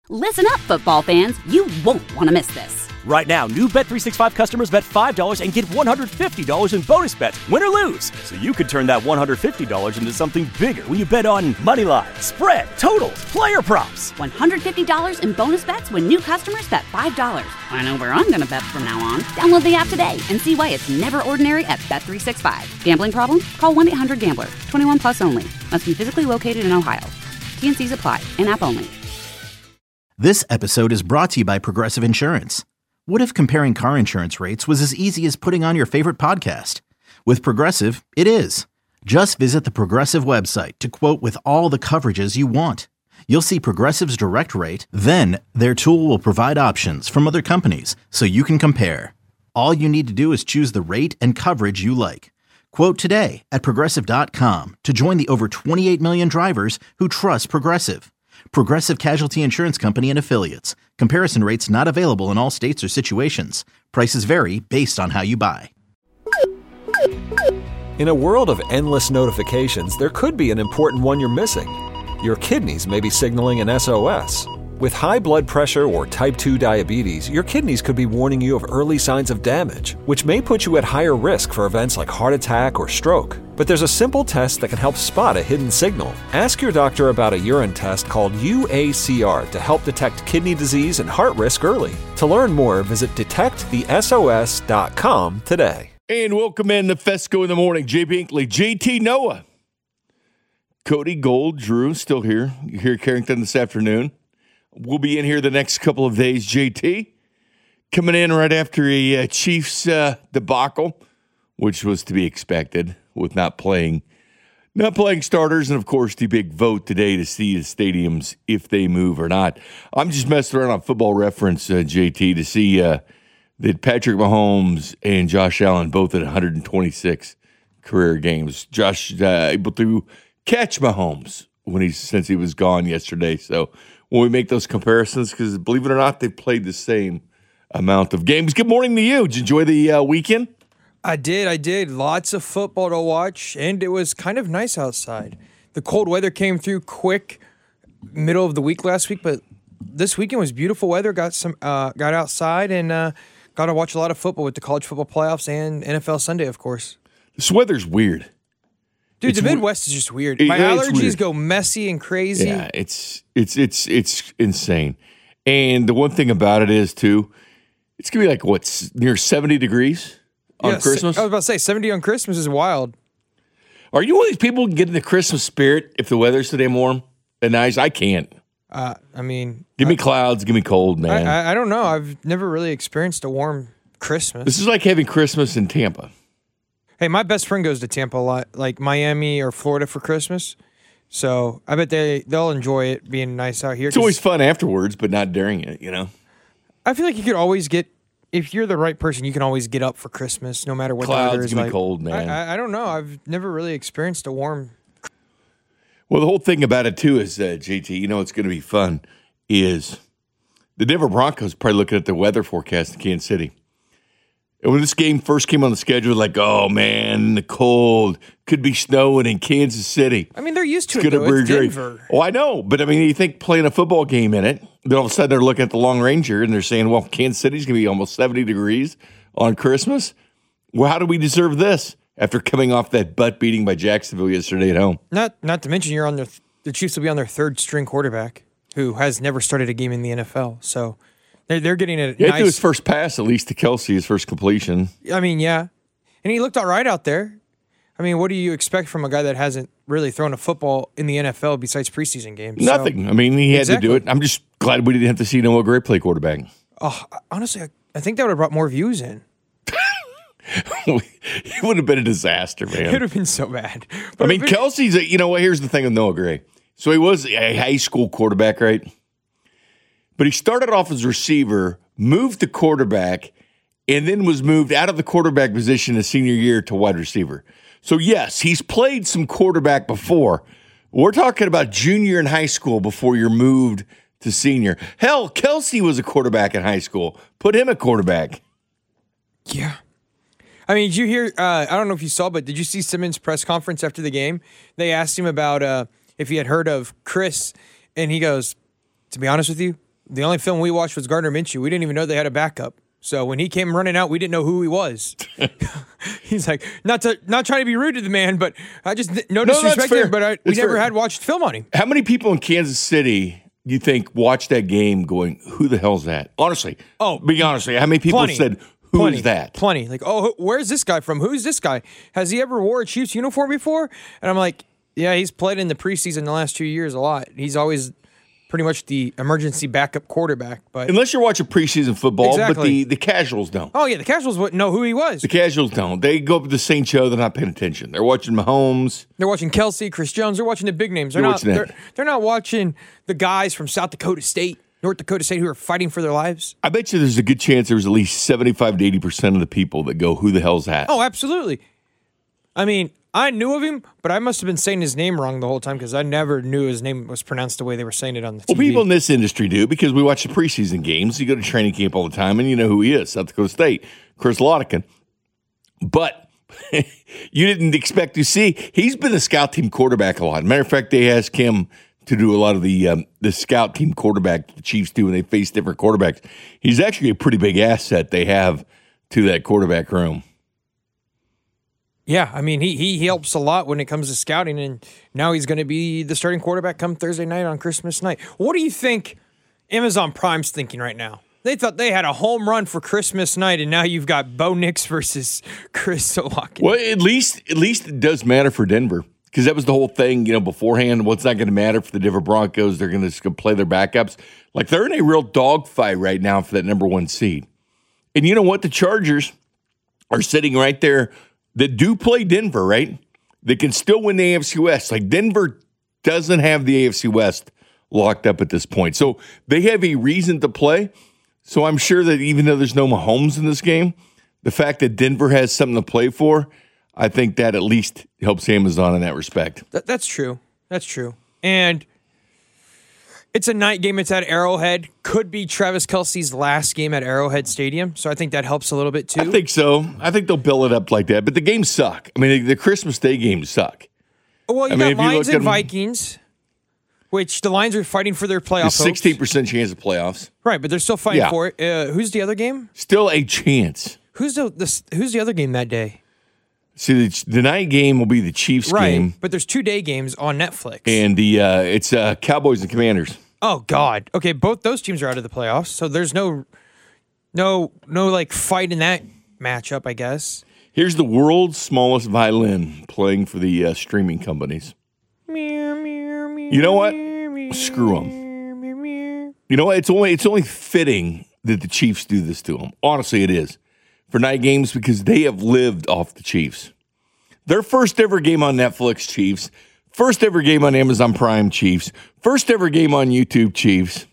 Listen up, football fans. You won't want to miss this. Right now, new Bet365 customers bet $5 and get $150 in bonus bets, win or lose. So you could turn that $150 into something bigger when you bet on money line, spread, totals, player props. $150 in bonus bets when new customers bet $5. I know where I'm going to bet from now on. Download the app today and see why it's never ordinary at Bet365. Gambling problem? Call 1-800-GAMBLER. 21 plus only. Must be physically located in Ohio. T&Cs apply. In-app only. This episode is brought to you by Progressive Insurance. What if comparing car insurance rates was as easy as putting on your favorite podcast? With Progressive, it is. Just visit the Progressive website to quote with all the coverages you want. You'll see Progressive's direct rate, then their tool will provide options from other companies so you can compare. All you need to do is choose the rate and coverage you like. Quote today at Progressive.com to join the over 28 million drivers who trust Progressive. Progressive Casualty Insurance Company and Affiliates. Comparison rates not available in all states or situations. Prices vary based on how you buy. In a world of endless notifications, there could be an important one you're missing. Your kidneys may be signaling an SOS. With high blood pressure or type 2 diabetes, your kidneys could be warning you of early signs of damage, which may put you at higher risk for events like heart attack or stroke. But there's a simple test that can help spot a hidden signal. Ask your doctor about a urine test called UACR to help detect kidney disease and heart risk early. To learn more, visit detectthesos.com today. And welcome in to Fesco in the Morning. Jay Binkley, JT Noah, Cody Gold, Drew, still here. You're here at Carrington this afternoon. We'll be in here the next couple of days, JT. Coming in right after a Chiefs debacle, which was to be expected with not playing starters, and of course the big vote today to see the stadiums if they move or not. I'm just messing around on Football Reference, JT, to see that Patrick Mahomes and Josh Allen both at 126 career games. Josh able to catch Mahomes since he was gone yesterday. So when we make those comparisons, because believe it or not, they've played the same amount of games. Good morning to you. Did you enjoy the weekend? I did. Lots of football to watch, and it was kind of nice outside. The cold weather came through quick middle of the week last week, but this weekend was beautiful weather. Got outside and got to watch a lot of football with the college football playoffs and NFL Sunday, of course. This weather's weird. Dude, the Midwest is just weird. My allergies go messy and crazy. Yeah, it's insane. And the one thing about it is, too, it's going to be like, near 70 degrees on Christmas? I was about to say, 70 on Christmas is wild. Are you one of these people who can get in the Christmas spirit if the weather's so damn warm and nice? I can't. Give me clouds, give me cold, man. I don't know. I've never really experienced a warm Christmas. This is like having Christmas in Tampa. Hey, my best friend goes to Tampa a lot, like Miami or Florida for Christmas. So I bet they'll enjoy it being nice out here. It's always fun afterwards, but not during it, you know? I feel like you could always if you're the right person, you can always get up for Christmas no matter what clouds, the weather is give like. Me cold, man. I don't know. I've never really experienced a warm. Well, the whole thing about it, too, is, JT, you know what's going to be fun is the Denver Broncos probably looking at the weather forecast in Kansas City. And when this game first came on the schedule, like, oh, man, the cold, could be snowing in Kansas City. I mean, they're used to it, though. It's Denver. Oh, I know. But, I mean, you think playing a football game in it, then all of a sudden they're looking at the Long Ranger and they're saying, well, Kansas City's going to be almost 70 degrees on Christmas. Well, how do we deserve this after coming off that butt beating by Jacksonville yesterday at home? Not to mention you're on the Chiefs will be on their third string quarterback who has never started a game in the NFL. So they're getting a nice. Threw his first pass, at least to Kelsey, his first completion. I mean, yeah. And he looked all right out there. I mean, what do you expect from a guy that hasn't really thrown a football in the NFL besides preseason games? Nothing. So, I mean, he had to do it. I'm just glad we didn't have to see Noah Gray play quarterback. Oh, honestly, I think that would have brought more views in. It would have been a disaster, man. It would have been so bad. But I mean, Kelsey's, here's the thing with Noah Gray. So he was a high school quarterback, right? But he started off as receiver, moved to quarterback, and then was moved out of the quarterback position his senior year to wide receiver. So, yes, he's played some quarterback before. We're talking about junior in high school before you're moved to senior. Hell, Kelsey was a quarterback in high school. Put him at quarterback. Yeah. I mean, did you hear, I don't know if you saw, but did you see Simmons' press conference after the game? They asked him about if he had heard of Chris, and he goes, to be honest with you, The only film we watched was Gardner Minshew. We didn't even know they had a backup. So when he came running out, we didn't know who he was. He's like, not trying to be rude to the man, but I just no disrespect to him, but we never had watched film on him. How many people in Kansas City do you think watched that game going, who the hell's that? Honestly. Be honest. How many people said, who is that? Plenty. Like, where's this guy from? Who's this guy? Has he ever wore a Chiefs uniform before? And I'm like, yeah, he's played in the preseason the last 2 years a lot. He's always pretty much the emergency backup quarterback. But unless you're watching preseason football, exactly. But the casuals don't. Oh, yeah, the casuals wouldn't know who he was. The casuals don't. They go up to the St. Joe, they're not paying attention. They're watching Mahomes. They're watching Kelsey, Chris Jones. They're watching the big names. They're not watching the guys from South Dakota State, North Dakota State who are fighting for their lives. I bet you there's a good chance there's at least 75 to 80% of the people that go, who the hell's that? Oh, absolutely. I mean, I knew of him, but I must have been saying his name wrong the whole time because I never knew his name was pronounced the way they were saying it on the TV. Well, people in this industry do because we watch the preseason games. You go to training camp all the time, and you know who he is, South Dakota State, Chris Lottican. But you didn't expect to see. He's been a scout team quarterback a lot. Matter of fact, they asked him to do a lot of the scout team quarterback the Chiefs do when they face different quarterbacks. He's actually a pretty big asset they have to that quarterback room. Yeah, I mean, he helps a lot when it comes to scouting, and now he's going to be the starting quarterback come Thursday night on Christmas night. What do you think Amazon Prime's thinking right now? They thought they had a home run for Christmas night, and now you've got Bo Nix versus Chris Olakis. Well, at least it does matter for Denver because that was the whole thing, beforehand. What's not going to matter for the Denver Broncos? They're going to play their backups. Like, they're in a real dogfight right now for that number one seed. And you know what? The Chargers are sitting right there that do play Denver, right? They can still win the AFC West. Like, Denver doesn't have the AFC West locked up at this point. So they have a reason to play. So I'm sure that even though there's no Mahomes in this game, the fact that Denver has something to play for, I think that at least helps Amazon in that respect. That's true. That's true. And it's a night game. It's at Arrowhead. Could be Travis Kelce's last game at Arrowhead Stadium. So I think that helps a little bit too. I think so. I think they'll build it up like that. But the games suck. I mean, the Christmas Day games suck. Well, you got Lions and Vikings, which the Lions are fighting for their playoff hopes. 16% chance of playoffs. Right, but they're still fighting for it. Who's the other game? Still a chance. Who's the other game that day? See, the night game will be the Chiefs game. But there's 2 day games on Netflix. And it's Cowboys and Commanders. Oh God. Okay, both those teams are out of the playoffs, so there's no like fight in that matchup, I guess. Here's the world's smallest violin playing for the streaming companies. You know what? Screw them. You know what? It's only fitting that the Chiefs do this to them. Honestly, it is. For night games because they have lived off the Chiefs. Their first ever game on Netflix, Chiefs. First ever game on Amazon Prime, Chiefs. First ever game on YouTube, Chiefs.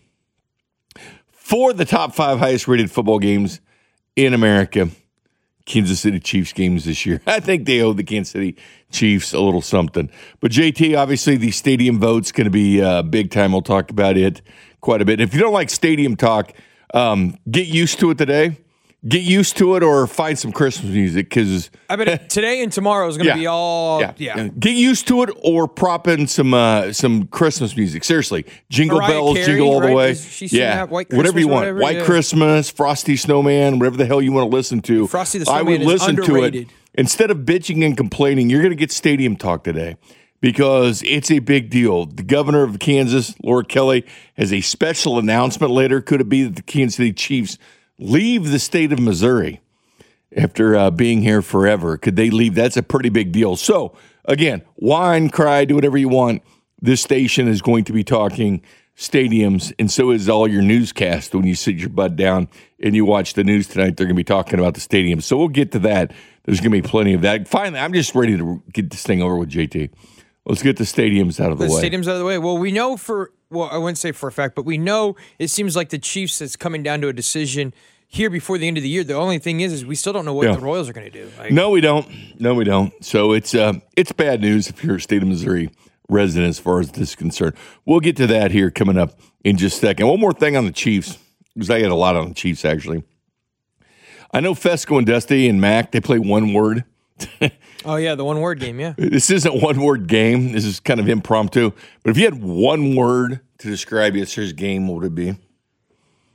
4 of the top 5 highest rated football games in America. Kansas City Chiefs games this year. I think they owe the Kansas City Chiefs a little something. But JT, obviously the stadium vote's going to be big time. We'll talk about it quite a bit. If you don't like stadium talk, get used to it today. Get used to it or find some Christmas music because I bet today and tomorrow is going to be all Get used to it or prop in some Christmas music. Seriously, Jingle Mariah Bells, Carey, Jingle all the way. White Christmas, whatever you want. White Christmas, Frosty Snowman, whatever the hell you want to listen to. Frosty the Snowman I would listen underrated. to it instead of bitching and complaining. You're going to get stadium talk today because it's a big deal. The governor of Kansas, Laura Kelly, has a special announcement later. Could it be that the Kansas City Chiefs leave the state of Missouri after being here forever? Could they leave? That's a pretty big deal. So, again, whine, cry, do whatever you want. This station is going to be talking stadiums, and so is all your newscast. When you sit your butt down and you watch the news tonight, they're going to be talking about the stadiums. So we'll get to that. There's going to be plenty of that. Finally, I'm just ready to get this thing over with, JT. Let's get the stadiums out of the way. The stadiums out of the way. Well, we know I wouldn't say for a fact, but we know it seems like the Chiefs is coming down to a decision here before the end of the year. The only thing is we still don't know what the Royals are going to do. No, we don't. So it's bad news if you're a state of Missouri resident as far as this is concerned. We'll get to that here coming up in just a second. One more thing on the Chiefs, because I had a lot on the Chiefs, actually. I know Fesco and Dusty and Mac, they play one word. Oh, yeah, the one-word game, yeah. This isn't one-word game. This is kind of impromptu. But if you had one word to describe yesterday's game, what would it be?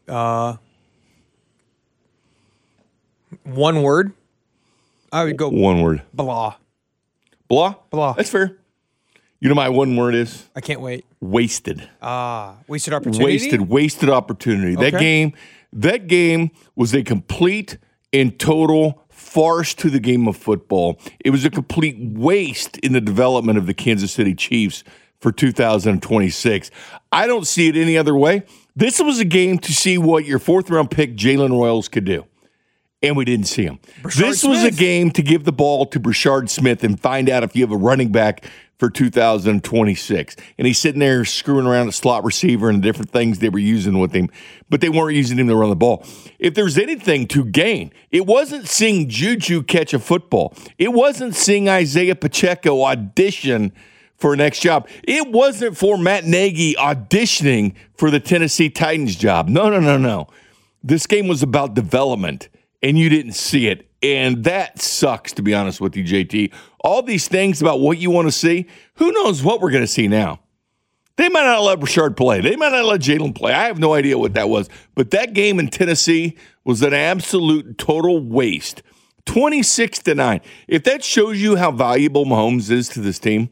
One word. I would go One word. blah. Blah? Blah. That's fair. You know my one word is? I can't wait. Wasted. Wasted opportunity. Wasted opportunity. Okay. That game was a complete and total farce to the game of football. It was a complete waste in the development of the Kansas City Chiefs for 2026. I don't see it any other way. This was a game to see what your fourth-round pick Jalen Royals could do. And we didn't see him. This was a game to give the ball to Brashard Smith and find out if you have a running back for 2026. And he's sitting there screwing around a slot receiver and different things they were using with him, but they weren't using him to run the ball. If there's anything to gain, it wasn't seeing Juju catch a football. It wasn't seeing Isaiah Pacheco audition for a next job. It wasn't for Matt Nagy auditioning for the Tennessee Titans job. No. This game was about development. And you didn't see it. And that sucks, to be honest with you, JT. All these things about what you want to see, who knows what we're going to see now. They might not let Brashard play. They might not let Jalen play. I have no idea what that was. But that game in Tennessee was an absolute total waste. 26-9. If that shows you how valuable Mahomes is to this team,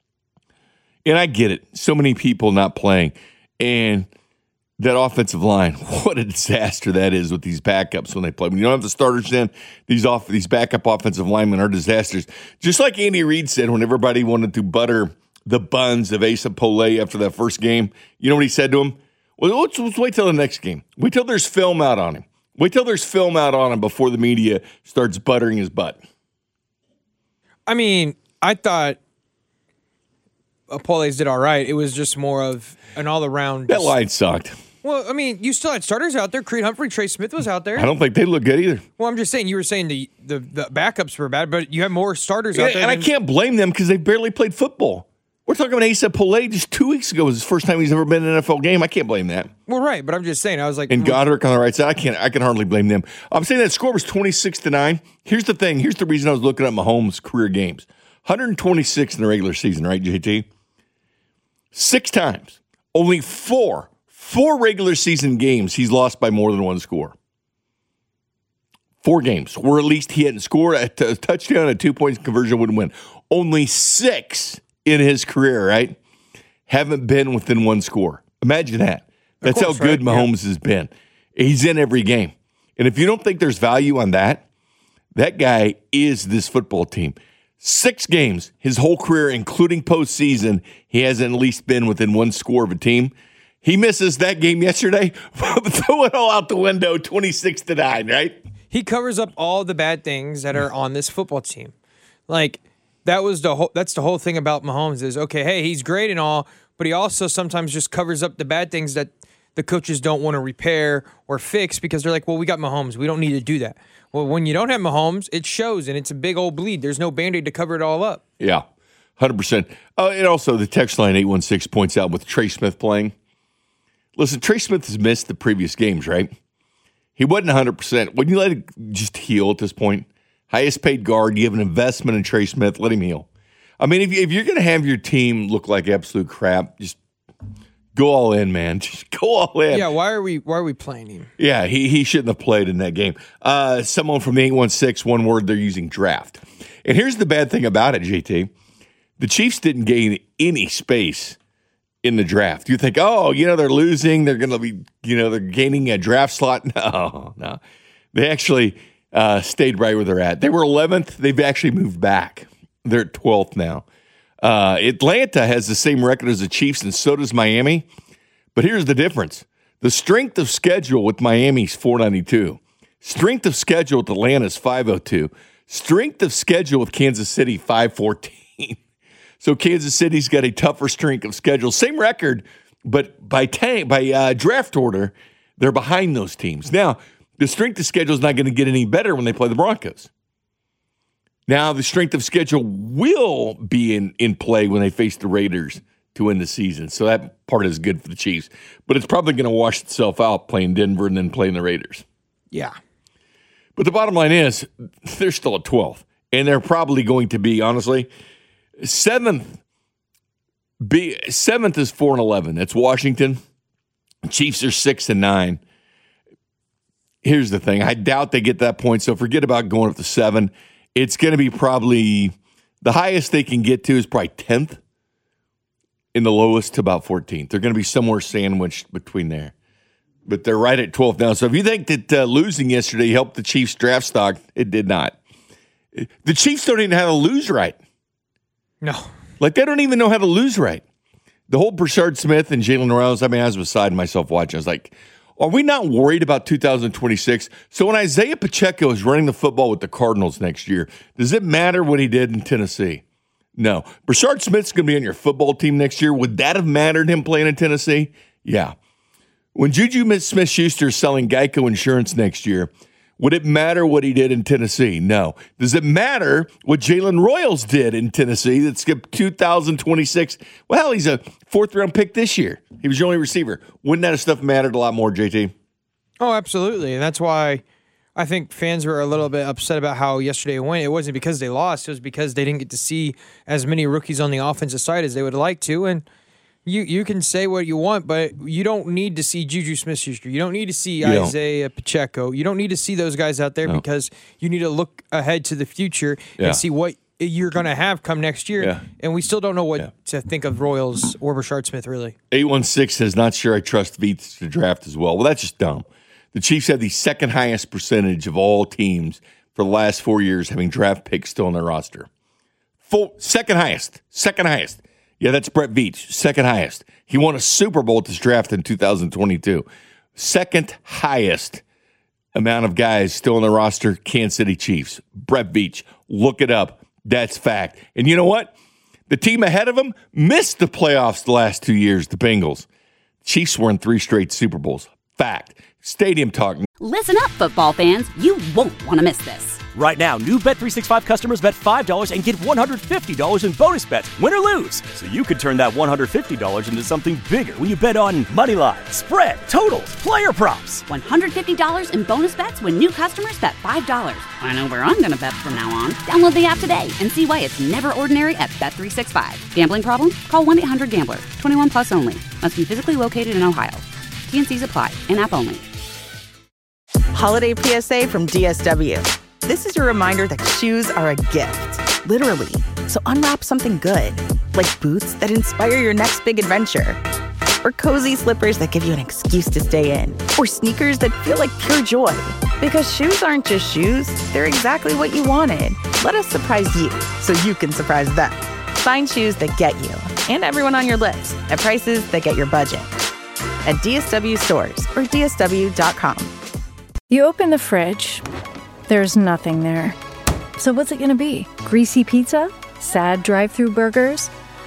and I get it, so many people not playing, and that offensive line, what a disaster that is with these backups when they play. When you don't have the starters in, these backup offensive linemen are disasters. Just like Andy Reid said when everybody wanted to butter the buns of Asa Polle after that first game, you know what he said to him? Well, let's wait till the next game. Wait till there's film out on him. Wait till there's film out on him before the media starts buttering his butt. I mean, I thought Polle's did all right. It was just more of an all-around. That line sucked. Well, I mean, you still had starters out there. Creed Humphrey, Trey Smith was out there. I don't think they look good either. Well, I'm just saying, you were saying the backups were bad, but you have more starters out there. And I can't blame them because they barely played football. We're talking about Asa Polle just 2 weeks ago was his first time he's ever been in an NFL game. I can't blame that. Well, right, but I'm just saying, I was like, and Goddard on the right side, I can hardly blame them. I'm saying that score was 26-9. Here's the thing. Here's the reason I was looking at Mahomes' career games. 126 in the regular season, right, JT? 6 times. Only four regular season games he's lost by more than one score. 4 games where at least he hadn't scored a touchdown, a 2-point conversion wouldn't win. Only 6 in his career, right? Haven't been within one score. Imagine that. That's how good Mahomes has been. He's in every game. And if you don't think there's value on that guy is this football team. 6 games, his whole career, including postseason, he hasn't at least been within one score of a team. He misses that game yesterday. Throw it all out the window, 26-9, right? He covers up all the bad things that are on this football team. Like, that's the whole thing about Mahomes is, okay, hey, he's great and all, but he also sometimes just covers up the bad things that the coaches don't want to repair or fix because they're like, well, we got Mahomes. We don't need to do that. Well, when you don't have Mahomes, it shows, and it's a big old bleed. There's no Band-Aid to cover it all up. Yeah, 100%. And also, the text line 816 points out with Trey Smith playing. Listen, Trey Smith has missed the previous games, right? He wasn't 100%. When you let it just heal at this point, highest paid guard, you have an investment in Trey Smith, let him heal. I mean, if you're going to have your team look like absolute crap, just go all in, man. Just go all in. Yeah, why are we playing him? Yeah, he shouldn't have played in that game. Someone from the 816, one word, they're using draft. And here's the bad thing about it, JT. The Chiefs didn't gain any space in the draft. You think, they're losing. They're going to be, they're gaining a draft slot. No. They actually stayed right where they're at. They were 11th. They've actually moved back. They're at 12th now. Atlanta has the same record as the Chiefs, and so does Miami. But here's the difference. The strength of schedule with Miami's 492. Strength of schedule with Atlanta is 502. Strength of schedule with Kansas City, 514. So Kansas City's got a tougher strength of schedule. Same record, but by draft order, they're behind those teams. Now, the strength of schedule is not going to get any better when they play the Broncos. Now, the strength of schedule will be in play when they face the Raiders to win the season. So that part is good for the Chiefs. But it's probably going to wash itself out playing Denver and then playing the Raiders. Yeah. But the bottom line is they're still at 12th. And they're probably going to be, honestly, 7th is 4-11. That's Washington. Chiefs are 6-9. here's the thing. I doubt they get that point, so forget about going up to 7. It's going to be probably the highest they can get to is probably 10th, and the lowest to about 14th. They're going to be somewhere sandwiched between there. But they're right at 12th now. So if you think that losing yesterday helped the Chiefs' draft stock, it did not. The Chiefs don't even know how to lose right. No. Like, they don't even know how to lose right. The whole Brashard Smith and Jalen Royals, I mean, I was beside myself watching. I was like, are we not worried about 2026? So when Isaiah Pacheco is running the football with the Cardinals next year, does it matter what he did in Tennessee? No. Brashard Smith's going to be on your football team next year. Would that have mattered him playing in Tennessee? Yeah. When Juju Smith-Schuster is selling Geico Insurance next year, would it matter what he did in Tennessee? No. Does it matter what Jalen Royals did in Tennessee that skipped 2026? Well, he's a 4th-round pick this year. He was your only receiver. Wouldn't that stuff mattered a lot more, JT? Oh, absolutely. And that's why I think fans were a little bit upset about how yesterday went. It wasn't because they lost. It was because they didn't get to see as many rookies on the offensive side as they would like to. And you can say what you want, but you don't need to see Juju Smith-Schuster. You don't need to see Isaiah Pacheco. You don't need to see those guys out there because you need to look ahead to the future and see what you're going to have come next year. Yeah. And we still don't know what to think of Royals or Brashard Smith, really. 816 says, not sure I trust Veets to draft as well. Well, that's just dumb. The Chiefs have the second highest percentage of all teams for the last 4 years having draft picks still on their roster. Second highest. Yeah, that's Brett Veach, second highest. He won a Super Bowl at this draft in 2022. Second highest amount of guys still on the roster, Kansas City Chiefs. Brett Veach, look it up. That's fact. And you know what? The team ahead of him missed the playoffs the last 2 years, the Bengals. Chiefs were in 3 straight Super Bowls. Fact. Stadium talk. Listen up, football fans. You won't want to miss this. Right now, new Bet365 customers bet $5 and get $150 in bonus bets, win or lose. So you could turn that $150 into something bigger when you bet on money line, spread, totals, player props. $150 in bonus bets when new customers bet $5. I know where I'm going to bet from now on. Download the app today and see why it's never ordinary at Bet365. Gambling problem? Call 1-800-GAMBLER. 21 plus only. Must be physically located in Ohio. T&Cs apply. In-app only. Holiday PSA from DSW. This is your reminder that shoes are a gift, literally. So unwrap something good, like boots that inspire your next big adventure, or cozy slippers that give you an excuse to stay in, or sneakers that feel like pure joy. Because shoes aren't just shoes, they're exactly what you wanted. Let us surprise you so you can surprise them. Find shoes that get you and everyone on your list at prices that get your budget. At DSW stores or DSW.com. You open the fridge. There's nothing there. So what's it gonna be? Greasy pizza? Sad drive-thru burgers?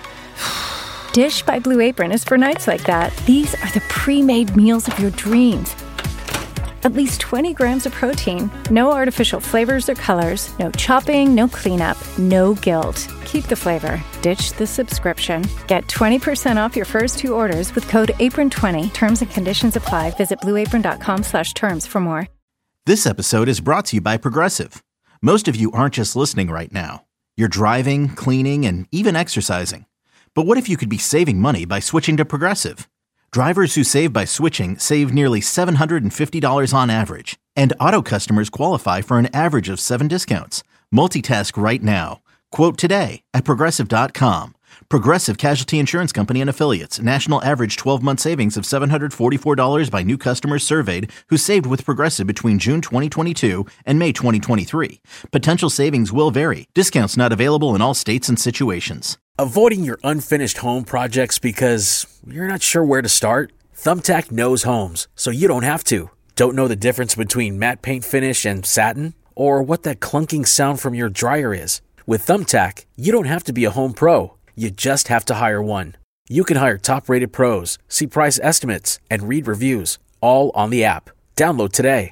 Dish by Blue Apron is for nights like that. These are the pre-made meals of your dreams. At least 20 grams of protein, no artificial flavors or colors, no chopping, no cleanup, no guilt. Keep the flavor. Ditch the subscription. Get 20% off your first 2 orders with code APRON20. Terms and conditions apply. Visit blueapron.com/terms for more. This episode is brought to you by Progressive. Most of you aren't just listening right now. You're driving, cleaning, and even exercising. But what if you could be saving money by switching to Progressive? Drivers who save by switching save nearly $750 on average. And auto customers qualify for an average of 7 discounts. Multitask right now. Quote today at Progressive.com. Progressive Casualty Insurance Company and Affiliates. National average 12-month savings of $744 by new customers surveyed who saved with Progressive between June 2022 and May 2023. Potential savings will vary. Discounts not available in all states and situations. Avoiding your unfinished home projects because you're not sure where to start? Thumbtack knows homes, so you don't have to. Don't know the difference between matte paint finish and satin? Or what that clunking sound from your dryer is? With Thumbtack, you don't have to be a home pro. You just have to hire one. You can hire top-rated pros, see price estimates, and read reviews, all on the app. Download today.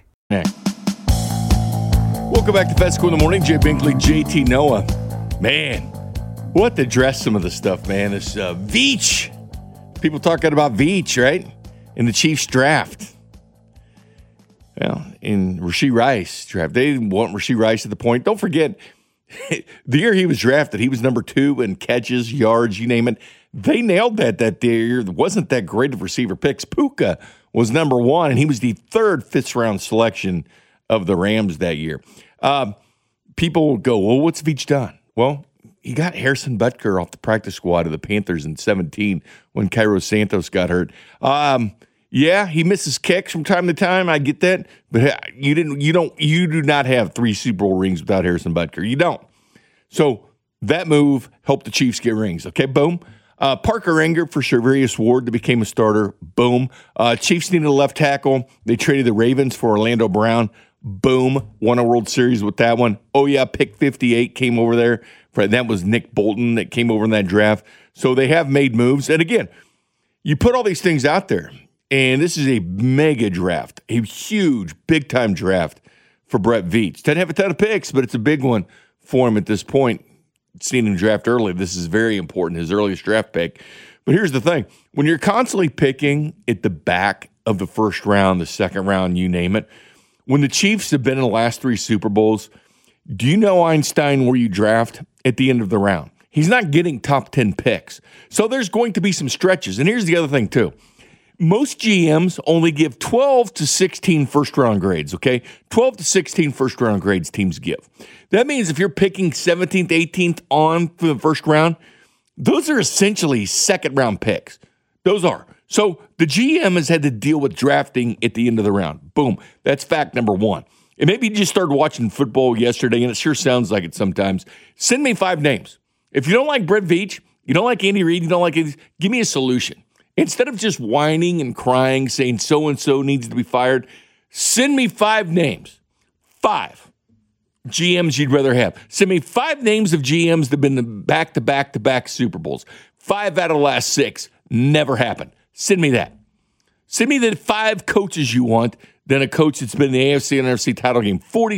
Welcome back to Fesco in the Morning. Jay Binkley, JT Noah. Man, we'll have to address some of the stuff, man. This Veach. People talking about Veach, right? In the Chiefs draft. Well, in Rashee Rice draft. They didn't want Rashee Rice at the point. Don't forget, the year he was drafted, he was number 2 in catches, yards, you name it. They nailed that year. It wasn't that great of receiver picks. Puka was number 1, and he was the 3rd fifth-round selection of the Rams that year. People will go, well, what's Veach done? Well, he got Harrison Butker off the practice squad of the Panthers in 2017 when Cairo Santos got hurt. Yeah, he misses kicks from time to time. I get that, but you do not have 3 Super Bowl rings without Harrison Butker. You don't. So that move helped the Chiefs get rings. Okay, boom. Parker Enger for Charvarius Ward that became a starter. Boom. Chiefs needed a left tackle. They traded the Ravens for Orlando Brown. Boom. Won a World Series with that one. Oh, yeah, pick 58 came over there. That was Nick Bolton that came over in that draft. So they have made moves. And again, you put all these things out there, and this is a mega draft, a huge, big-time draft for Brett Veach. Doesn't have a ton of picks, but it's a big one for him at this point. Seen him draft early. This is very important, his earliest draft pick. But here's the thing. When you're constantly picking at the back of the first round, the second round, you name it, when the Chiefs have been in the last 3 Super Bowls, do you know, Einstein, where you draft at the end of the round? He's not getting top 10 picks. So there's going to be some stretches. And here's the other thing, too. Most GMs only give 12 to 16 first-round grades, okay? 12 to 16 first-round grades teams give. That means if you're picking 17th, 18th on for the first round, those are essentially second-round picks. Those are. So the GM has had to deal with drafting at the end of the round. Boom. That's fact number 1. And maybe you just started watching football yesterday, and it sure sounds like it sometimes. Send me 5 names. If you don't like Brett Veach, you don't like Andy Reid, you don't like it, give me a solution. Instead of just whining and crying, saying so-and-so needs to be fired, send me 5 names. 5 GMs you'd rather have. Send me 5 names of GMs that have been the back-to-back-to-back Super Bowls. 5 out of the last 6 never happened. Send me that. Send me the 5 coaches you want, then a coach that's been in the AFC and NFC title game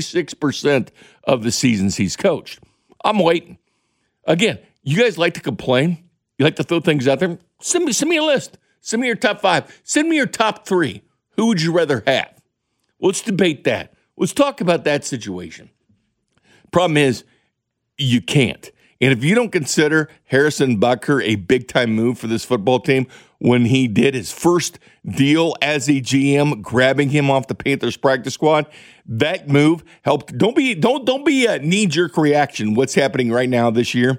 46% of the seasons he's coached. I'm waiting. Again, you guys like to complain. You like to throw things out there. Send me a list. Send me your top 5. Send me your top 3. Who would you rather have? Let's debate that. Let's talk about that situation. Problem is, you can't. And if you don't consider Harrison Butker a big-time move for this football team when he did his first deal as a GM, grabbing him off the Panthers practice squad, that move helped. Don't be a knee-jerk reaction. What's happening right now this year?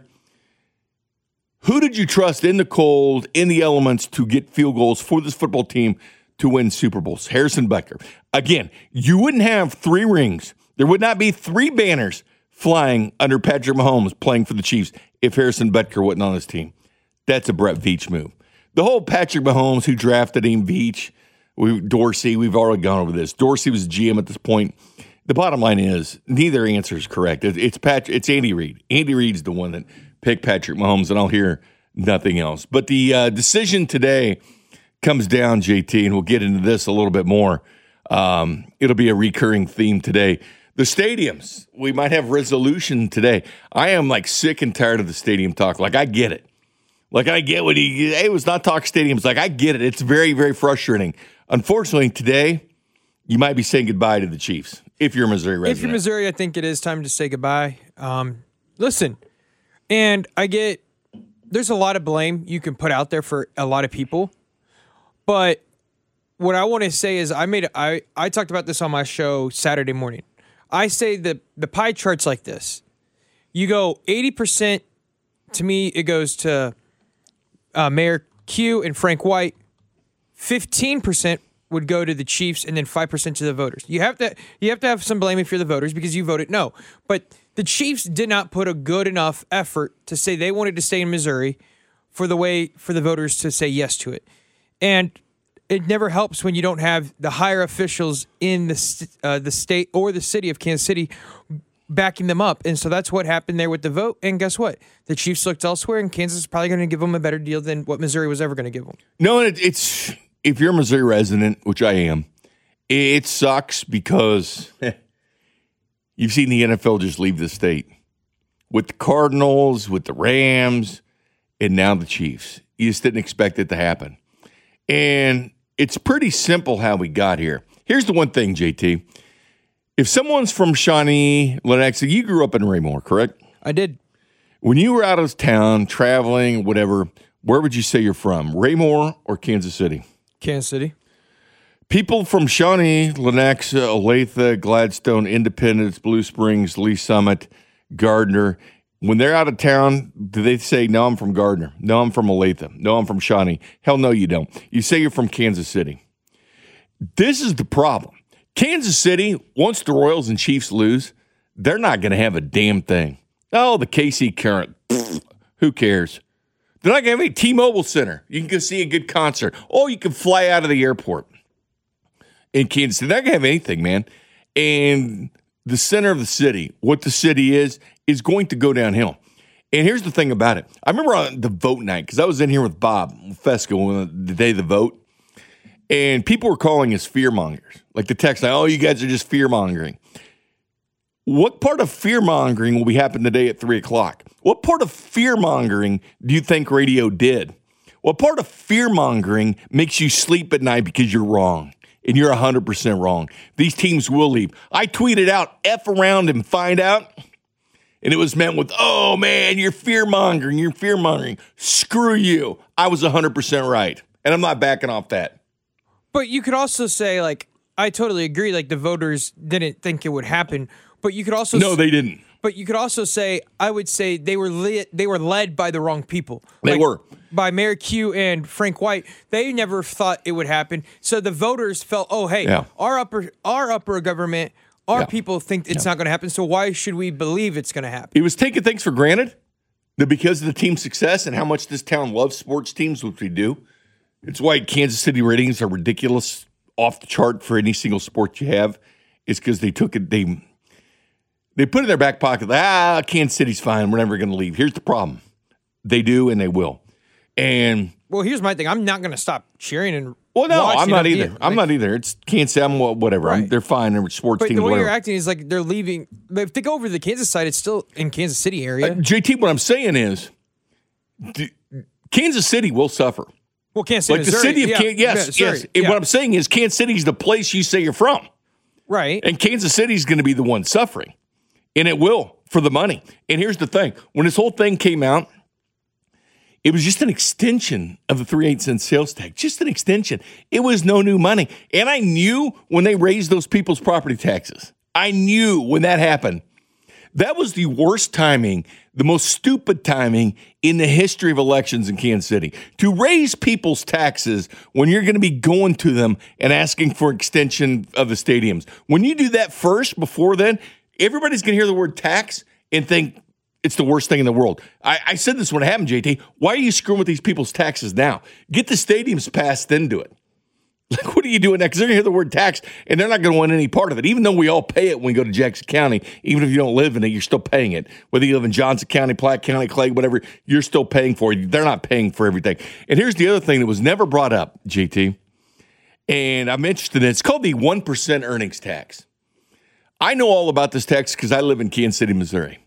Who did you trust in the cold, in the elements, to get field goals for this football team to win Super Bowls? Harrison Butker. Again, you wouldn't have 3 rings. There would not be 3 banners flying under Patrick Mahomes playing for the Chiefs if Harrison Butker wasn't on his team. That's a Brett Veach move. The whole Patrick Mahomes who drafted him, Veach, Dorsey, we've already gone over this. Dorsey was GM at this point. The bottom line is neither answer is correct. It's Andy Reid. Andy Reid's the one that picked Patrick Mahomes, and I'll hear nothing else. But the decision today comes down, JT, and we'll get into this a little bit more. It'll be a recurring theme today. The stadiums, we might have resolution today. I am sick and tired of the stadium talk. I get it. I get what it was not talk stadiums. I get it. It's very, very frustrating. Unfortunately, today, you might be saying goodbye to the Chiefs if you're a Missouri resident. If you're Missouri, I think it is time to say goodbye. Listen, and I get there's a lot of blame you can put out there for a lot of people, but what I want to say is I talked about this on my show Saturday morning. I say the pie chart's like this. You go 80%, to me, it goes to Mayor Q and Frank White. 15% would go to the Chiefs, and then 5% to the voters. You have to have some blame if you're the voters because you voted no. But the Chiefs did not put a good enough effort to say they wanted to stay in Missouri for the voters to say yes to it. And it never helps when you don't have the higher officials in the state or the city of Kansas City backing them up. And so that's what happened there with the vote. And guess what? The Chiefs looked elsewhere, and Kansas is probably going to give them a better deal than what Missouri was ever going to give them. No, it's if you're a Missouri resident, which I am, it sucks because you've seen the NFL just leave the state. With the Cardinals, with the Rams, and now the Chiefs. You just didn't expect it to happen. And it's pretty simple how we got here. Here's the one thing, JT. If someone's from Shawnee, Lenexa, you grew up in Raymore, correct? I did. When you were out of town, traveling, whatever, where would you say you're from? Raymore or Kansas City? Kansas City. People from Shawnee, Lenexa, Olathe, Gladstone, Independence, Blue Springs, Lee Summit, Gardner, when they're out of town, do they say, no, I'm from Gardner? No, I'm from Olathe. No, I'm from Shawnee. Hell no, you don't. You say you're from Kansas City. This is the problem. Kansas City, once the Royals and Chiefs lose, they're not going to have a damn thing. Oh, the KC Current. Pfft, who cares? They're not going to have a T-Mobile Center. You can go see a good concert. Oh, you can fly out of the airport in Kansas City. They're not going to have anything, man. And the center of the city, what the city is going to go downhill. And here's the thing about it. I remember on the vote night, because I was in here with Bob Fesco the day of the vote, and people were calling us fear-mongers. Like the text, like, oh, you guys are just fear-mongering. What part of fear-mongering will be happening today at 3 o'clock? What part of fear-mongering do you think radio did? What part of fear-mongering makes you sleep at night because you're wrong? And you're 100% wrong. These teams will leave. I tweeted out, F around and find out. And it was meant with, oh, man, you're fear-mongering. You're fear-mongering. Screw you. I was 100% right. And I'm not backing off that. But you could also say, like, I totally agree, like, the voters didn't think it would happen. But you could also No, they didn't. But you could also say, I would say they were led by the wrong people. They were. By Mayor Q and Frank White. They never thought it would happen. So the voters felt, oh, hey, our upper government, our people think it's not going to happen. So why should we believe it's going to happen? It was taking things for granted that because of the team's success and how much this town loves sports teams, which we do. It's why Kansas City ratings are ridiculous, off the chart for any single sport you have. It's because they took it, they put it in their back pocket. Kansas City's fine. We're never going to leave. Here's the problem. They do, and they will. And well, here's my thing. I'm not going to stop cheering and well, no, I'm not either. I'm not either. It's Kansas City. I'm whatever. Right. They're fine. They're sports but teams. The way whatever. you're acting is like they're leaving. But if they go over to the Kansas side, it's still in Kansas City area. JT, what I'm saying is, Kansas City will suffer. Well, Kansas City, like the city of Kansas. Yes. And what I'm saying is, Kansas City's the place you say you're from. Right. And Kansas City's going to be the one suffering. And it will for the money. And here's the thing. When this whole thing came out, it was just an extension of the 3/8 cent sales tax. Just an extension. It was no new money. And I knew when they raised those people's property taxes. I knew when that happened. That was the worst timing, the most stupid timing in the history of elections in Kansas City. To raise people's taxes when you're going to be going to them and asking for extension of the stadiums. When you do that first, before then, everybody's going to hear the word tax and think it's the worst thing in the world. I said this when it happened, JT. Why are you screwing with these people's taxes now? Get the stadiums passed, then do it. Like, what are you doing now? Because they're going to hear the word tax, and they're not going to want any part of it. Even though we all pay it when we go to Jackson County, even if you don't live in it, you're still paying it. Whether you live in Johnson County, Platte County, Clay, whatever, you're still paying for it. They're not paying for everything. And here's the other thing that was never brought up, JT, and I'm interested in it. It's called the 1% earnings tax. I know all about this tax because I live in Kansas City, Missouri,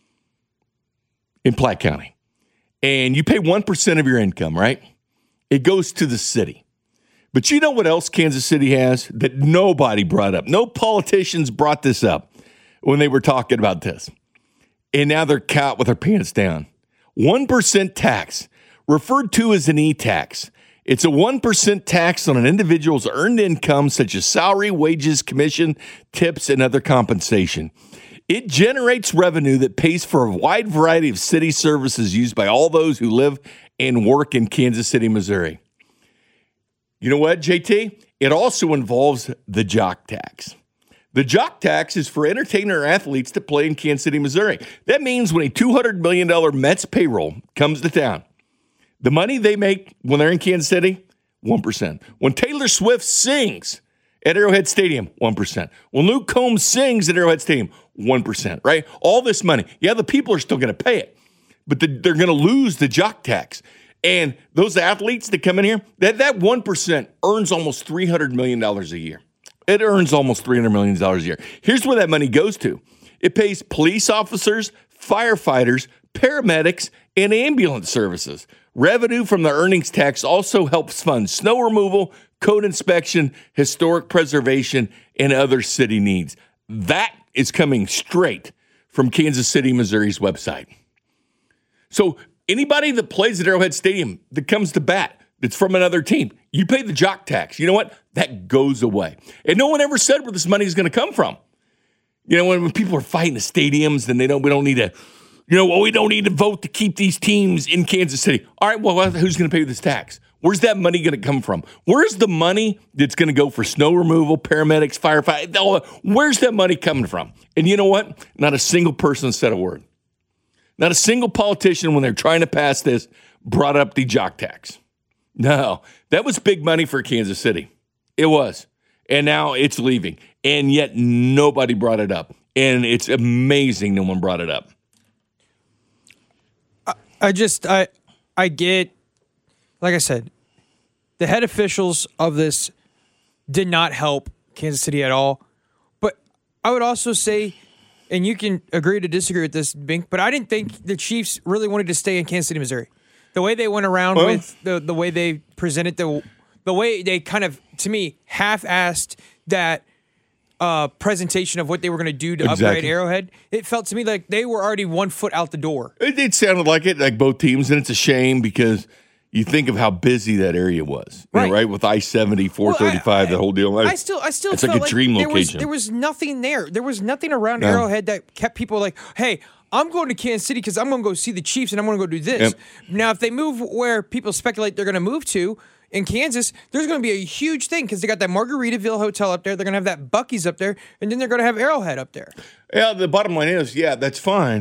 in Platte County. And you pay 1% of your income, right? It goes to the city. But you know what else Kansas City has that nobody brought up? No politicians brought this up when they were talking about this. And now they're caught with their pants down. 1% tax, referred to as an e-tax. It's a 1% tax on an individual's earned income, such as salary, wages, commission, tips, and other compensation. It generates revenue that pays for a wide variety of city services used by all those who live and work in Kansas City, Missouri. You know what, JT? It also involves the jock tax. The jock tax is for entertainer athletes to play in Kansas City, Missouri. That means when a $200 million Mets payroll comes to town, the money they make when they're in Kansas City, 1%. When Taylor Swift sings at Arrowhead Stadium, 1%. When Luke Combs sings at Arrowhead Stadium, 1%, right? All this money. Yeah, the people are still going to pay it, but they're going to lose the jock tax. And those athletes that come in here, that 1% earns almost $300 million a year. It earns almost $300 million a year. Here's where that money goes to. It pays police officers, firefighters, paramedics, and ambulance services. Revenue from the earnings tax also helps fund snow removal, code inspection, historic preservation, and other city needs. That is coming straight from Kansas City, Missouri's website. So anybody that plays at Arrowhead Stadium that comes to bat, that's from another team. You pay the jock tax. You know what? That goes away. And no one ever said where this money is going to come from. You know, when people are fighting the stadiums, then we don't need to, we don't need to vote to keep these teams in Kansas City. All right, well, who's going to pay this tax? Where's that money going to come from? Where's the money that's going to go for snow removal, paramedics, firefighters? Where's that money coming from? And you know what? Not a single person said a word. Not a single politician, when they're trying to pass this, brought up the jock tax. No, that was big money for Kansas City. It was. And now it's leaving. And yet nobody brought it up. And it's amazing no one brought it up. I get, like I said, the head officials of this did not help Kansas City at all. But I would also say, and you can agree to disagree with this, Bink, but I didn't think the Chiefs really wanted to stay in Kansas City, Missouri. The way they went around with the way they presented, the way they kind of, to me, half-assed that presentation of what they were going to do to upgrade Arrowhead, it felt to me like they were already 1 foot out the door. It sounded like it, like both teams, and it's a shame because you think of how busy that area was, right? With I-70, 435, the whole deal. I still it's felt like a dream location. There was nothing there. There was nothing around Arrowhead that kept people like, hey, I'm going to Kansas City because I'm going to go see the Chiefs and I'm going to go do this. Yep. Now, if they move where people speculate they're going to move to, in Kansas, there's going to be a huge thing because they got that Margaritaville hotel up there. They're going to have that Buc-ee's up there, and then they're going to have Arrowhead up there. Yeah, the bottom line is, that's fine,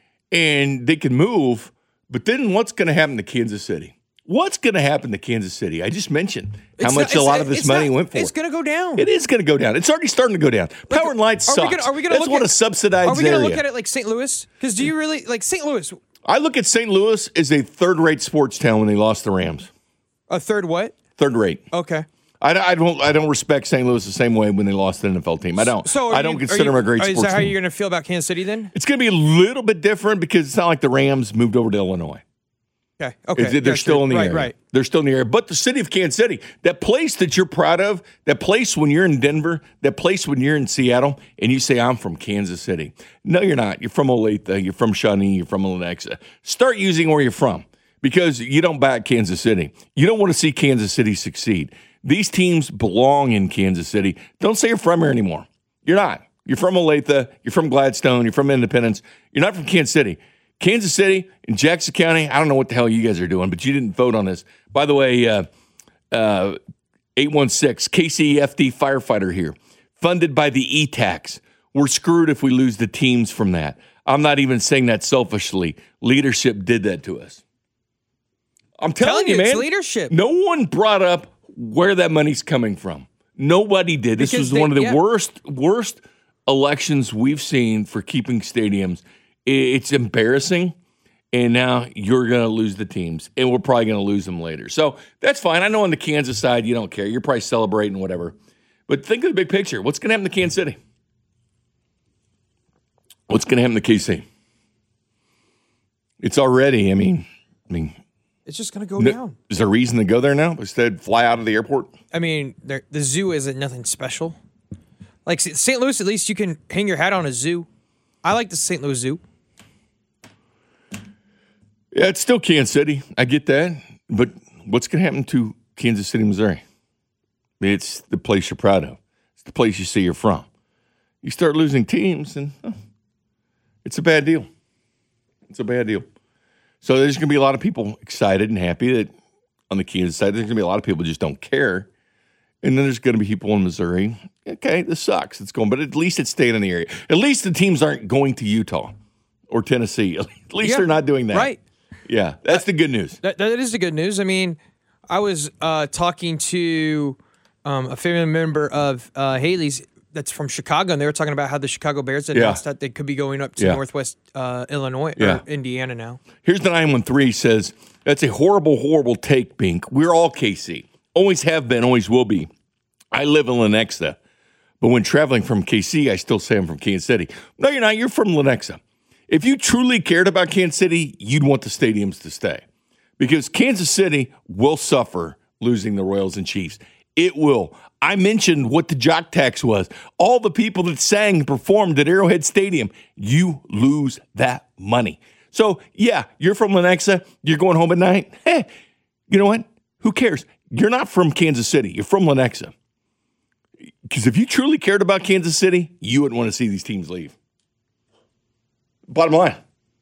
and they can move, but then what's going to happen to Kansas City? What's going to happen to Kansas City? I just mentioned how much a lot of this money went for. It's going to go down. It is going to go down. It's already starting to go down. Power and light sucks. That's what a subsidized area. Are we going to look at it like St. Louis? Because do you really, like St. Louis? I look at St. Louis as a third-rate sports town when they lost the Rams. A third what? Third rate. Okay. I don't respect St. Louis the same way when they lost the NFL team. I don't. So I don't consider them a great sports team. Is that how you're going to feel about Kansas City then? It's going to be a little bit different because it's not like the Rams moved over to Illinois. Okay. They're still in the area. Right. They're still in the area. But the city of Kansas City, that place that you're proud of, that place when you're in Denver, that place when you're in Seattle, and you say, I'm from Kansas City. No, you're not. You're from Olathe. You're from Shawnee. You're from Lenexa. Start using where you're from because you don't back Kansas City. You don't want to see Kansas City succeed. These teams belong in Kansas City. Don't say you're from here anymore. You're not. You're from Olathe. You're from Gladstone. You're from Independence. You're not from Kansas City. Kansas City and Jackson County, I don't know what the hell you guys are doing, but you didn't vote on this. By the way, 816, KCFD firefighter here, funded by the E-Tax. We're screwed if we lose the teams from that. I'm not even saying that selfishly. Leadership did that to us. I'm telling you, man. It's leadership. No one brought up where that money's coming from. Nobody did. This was one of the worst elections we've seen for keeping stadiums. It's embarrassing, and now you're going to lose the teams, and we're probably going to lose them later. So that's fine. I know on the Kansas side you don't care. You're probably celebrating whatever. But think of the big picture. What's going to happen to Kansas City? What's going to happen to KC? It's already, I mean. It's just going to go down. Is there a reason to go there now instead of fly out of the airport? I mean, the zoo isn't nothing special. Like St. Louis, at least you can hang your hat on a zoo. I like the St. Louis Zoo. Yeah, it's still Kansas City. I get that. But what's going to happen to Kansas City, Missouri? It's the place you're proud of. It's the place you say you're from. You start losing teams, and it's a bad deal. It's a bad deal. So there's going to be a lot of people excited and happy that on the Kansas side, there's going to be a lot of people who just don't care. And then there's going to be people in Missouri. Okay, this sucks. It's going, but at least it's staying in the area. At least the teams aren't going to Utah or Tennessee. At least they're not doing that. Right. Yeah, that's the good news. That is the good news. I mean, I was talking to a family member of Haley's that's from Chicago, and they were talking about how the Chicago Bears announced that they could be going up to Northwest Illinois or Indiana now. Here's the 913 says, that's a horrible, horrible take, Bink. We're all KC. Always have been, always will be. I live in Lenexa, but when traveling from KC, I still say I'm from Kansas City. No, you're not. You're from Lenexa. If you truly cared about Kansas City, you'd want the stadiums to stay because Kansas City will suffer losing the Royals and Chiefs. It will. I mentioned what the jock tax was. All the people that sang and performed at Arrowhead Stadium, you lose that money. So, yeah, you're from Lenexa. You're going home at night. Hey, you know what? Who cares? You're not from Kansas City. You're from Lenexa. Because if you truly cared about Kansas City, you wouldn't want to see these teams leave. Bottom line.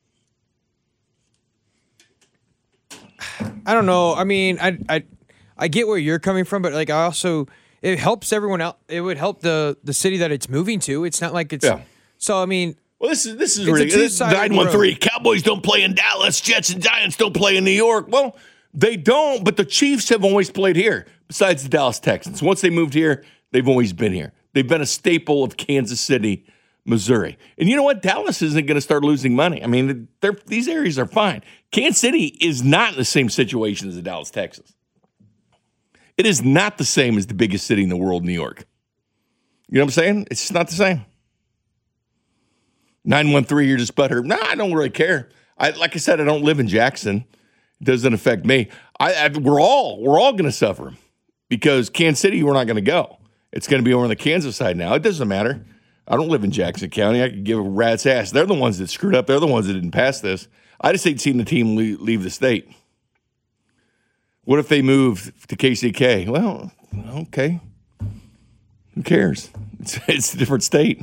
I don't know. I mean, I get where you're coming from, but like I also it helps everyone out. It would help the city that it's moving to. It's not like it's so. I mean, well, this is ridiculous. 913. Cowboys don't play in Dallas. Jets and Giants don't play in New York. Well, they don't, but the Chiefs have always played here. Besides the Dallas Texans, once they moved here, they've always been here. They've been a staple of Kansas City, Missouri. And you know what? Dallas isn't going to start losing money. I mean, these areas are fine. Kansas City is not in the same situation as the Dallas Texans. It is not the same as the biggest city in the world, New York. You know what I'm saying? It's just not the same. 913, you're just butthurt. No, I don't really care. Like I said, I don't live in Jackson. It doesn't affect me. We're all going to suffer because Kansas City, we're not going to go. It's going to be over on the Kansas side now. It doesn't matter. I don't live in Jackson County. I could give a rat's ass. They're the ones that screwed up. They're the ones that didn't pass this. I just hate seeing the team leave the state. What if they move to KCK? Well, okay. Who cares? It's a different state.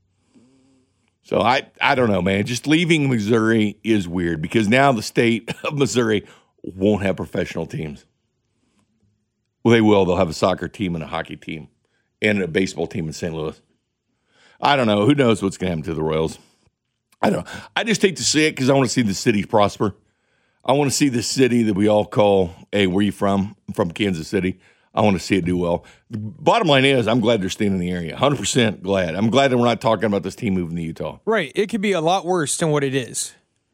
So I don't know, man. Just leaving Missouri is weird because now the state of Missouri won't have professional teams. Well, they will. They'll have a soccer team and a hockey team and a baseball team in St. Louis. I don't know. Who knows what's going to happen to the Royals? I don't know. I just hate to see it because I want to see the city prosper. I want to see the city that we all call, hey, where are you from? I'm from Kansas City. I want to see it do well. The bottom line is I'm glad they're staying in the area. 100% glad. I'm glad that we're not talking about this team moving to Utah. Right. It could be a lot worse than what it is.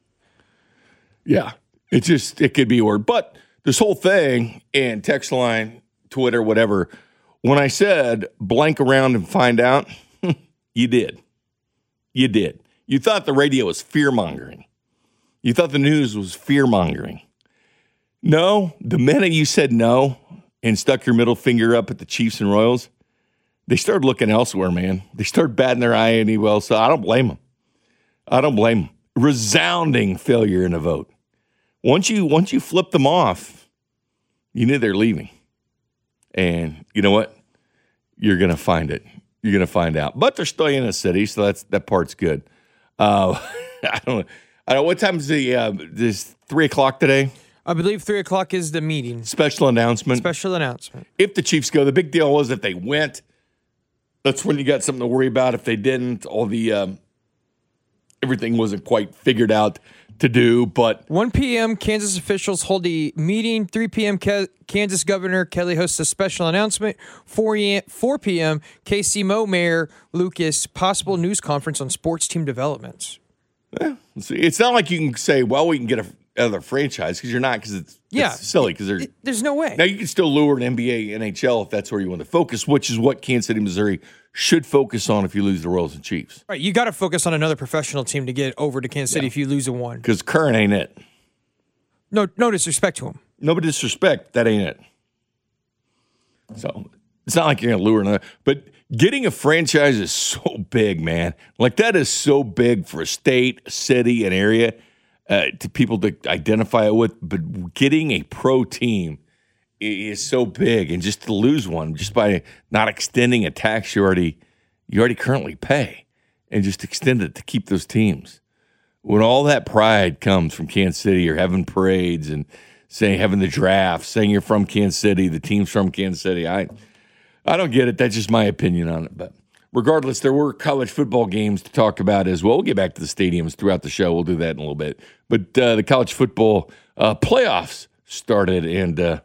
Yeah. It could be worse. But this whole thing and text line, Twitter, whatever, when I said blank around and find out, you did. You did. You thought the radio was fear-mongering. You thought the news was fear-mongering. No, the minute you said no and stuck your middle finger up at the Chiefs and Royals, they started looking elsewhere, man. They started batting their eye anyway, so I don't blame them. I don't blame them. Resounding failure in the vote. Once you flip them off, you knew they're leaving. And you know what? You're going to find it. You're going to find out. But they're still in a city, so that part's good. I don't know. What time is this 3 o'clock today? I believe 3 o'clock is the meeting. Special announcement. If the Chiefs go, the big deal was if they went, that's when you got something to worry about. If they didn't, all the everything wasn't quite figured out to do. But 1 p.m., Kansas officials hold a meeting. 3 p.m., Kansas Governor Kelly hosts a special announcement. 4 p.m., KC Mayor Lucas, possible news conference on sports team developments. Yeah, it's not like you can say, well, we can get another franchise because you're not, because it's silly. Because there's no way. Now, you can still lure an NBA, NHL if that's where you want to focus, which is what Kansas City, Missouri should focus on if you lose the Royals and Chiefs. Right, you got to focus on another professional team to get over to Kansas City if you lose a one. Because current ain't it. No disrespect to him. No disrespect. That ain't it. So it's not like you're going to lure another. But getting a franchise is so big, man. Like, that is so big for a state, a city, an area to people to identify it with. But getting a pro team is so big, and just to lose one just by not extending a tax you already currently pay, and just extend it to keep those teams. When all that pride comes from Kansas City, or having parades and having the draft, saying you're from Kansas City, the team's from Kansas City, I don't get it. That's just my opinion on it. But regardless, there were college football games to talk about as well. We'll get back to the stadiums throughout the show. We'll do that in a little bit. But the college football playoffs started, and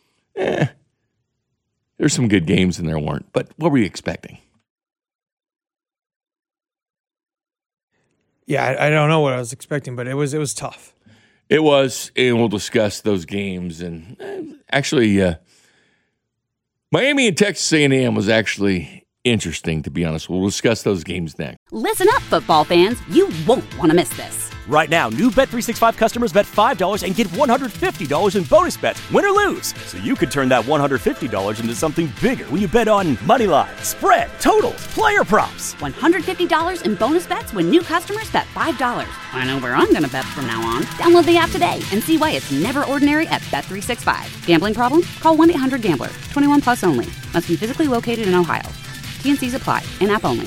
there's some good games and there weren't. But what were you expecting? Yeah, I don't know what I was expecting, but it was tough. It was, and we'll discuss those games. And actually, Miami and Texas A&M was actually interesting, to be honest. We'll discuss those games next. Listen up, football fans. You won't want to miss this. Right now, new Bet365 customers bet $5 and get $150 in bonus bets, win or lose. So you could turn that $150 into something bigger when you bet on moneyline, spread, totals, player props. $150 in bonus bets when new customers bet $5. I know where I'm going to bet from now on. Download the app today and see why it's never ordinary at Bet365. Gambling problem? Call 1-800-GAMBLER. 21 plus only. Must be physically located in Ohio. T&Cs apply. In-app only.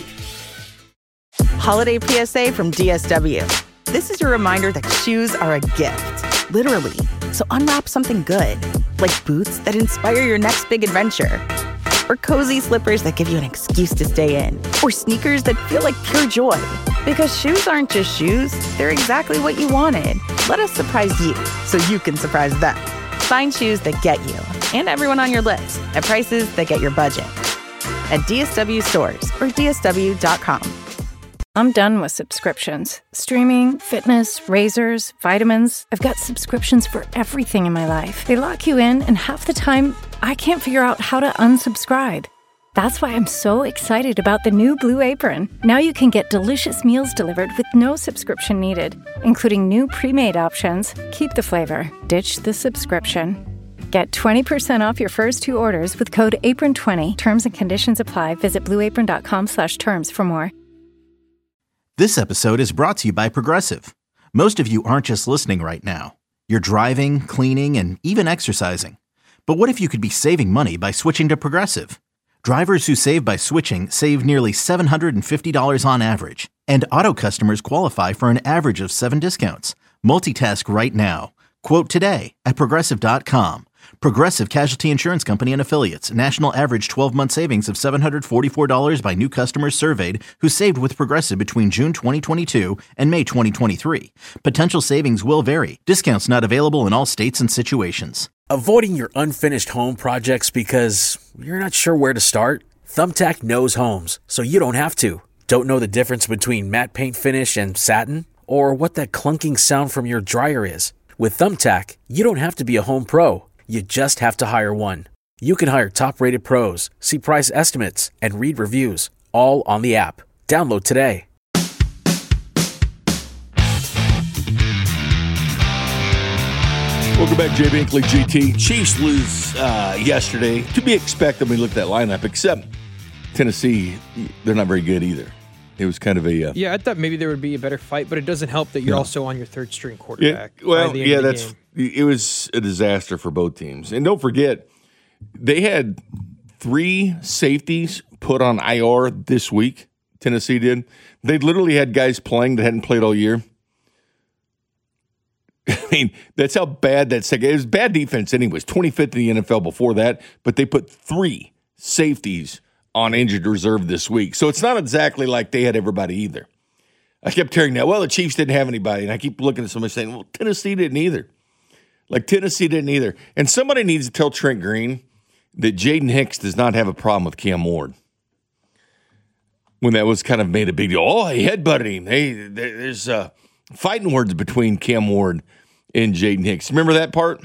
Holiday PSA from DSW. This is your reminder that shoes are a gift, literally. So unwrap something good, like boots that inspire your next big adventure, or cozy slippers that give you an excuse to stay in, or sneakers that feel like pure joy. Because shoes aren't just shoes, they're exactly what you wanted. Let us surprise you so you can surprise them. Find shoes that get you and everyone on your list at prices that get your budget. At DSW stores or DSW.com. I'm done with subscriptions. Streaming, fitness, razors, vitamins. I've got subscriptions for everything in my life. They lock you in, and half the time, I can't figure out how to unsubscribe. That's why I'm so excited about the new Blue Apron. Now you can get delicious meals delivered with no subscription needed, including new pre-made options. Keep the flavor, ditch the subscription. Get 20% off your first 2 orders with code APRON20. Terms and conditions apply. Visit blueapron.com/terms for more. This episode is brought to you by Progressive. Most of you aren't just listening right now. You're driving, cleaning, and even exercising. But what if you could be saving money by switching to Progressive? Drivers who save by switching save nearly $750 on average. And auto customers qualify for an average of 7 discounts. Multitask right now. Quote today at Progressive.com. Progressive Casualty Insurance Company and Affiliates. National average 12-month savings of $744 by new customers surveyed who saved with Progressive between June 2022 and May 2023. Potential savings will vary. Discounts not available in all states and situations. Avoiding your unfinished home projects because you're not sure where to start? Thumbtack knows homes, so you don't have to. Don't know the difference between matte paint finish and satin? Or what that clunking sound from your dryer is? With Thumbtack, you don't have to be a home pro. You just have to hire one. You can hire top-rated pros, see price estimates, and read reviews, all on the app. Download today. Welcome back, Jay Binkley, GT. Chiefs lose yesterday. To be expected when we look at that lineup, except Tennessee, they're not very good either. It was kind of a... I thought maybe there would be a better fight, but it doesn't help that you're also on your third-string quarterback. It was a disaster for both teams. And don't forget, they had 3 safeties put on IR this week, Tennessee did. They literally had guys playing that hadn't played all year. I mean, that's how bad that second... It was bad defense anyways, 25th in the NFL before that, but they put 3 safeties on injured reserve this week. So it's not exactly like they had everybody either. I kept hearing that, well, the Chiefs didn't have anybody, and I keep looking at somebody saying, well, Tennessee didn't either. And somebody needs to tell Trent Green that Jaden Hicks does not have a problem with Cam Ward. When that was kind of made a big deal. Oh, he headbutted him. Hey, there's fighting words between Cam Ward and Jaden Hicks. Remember that part?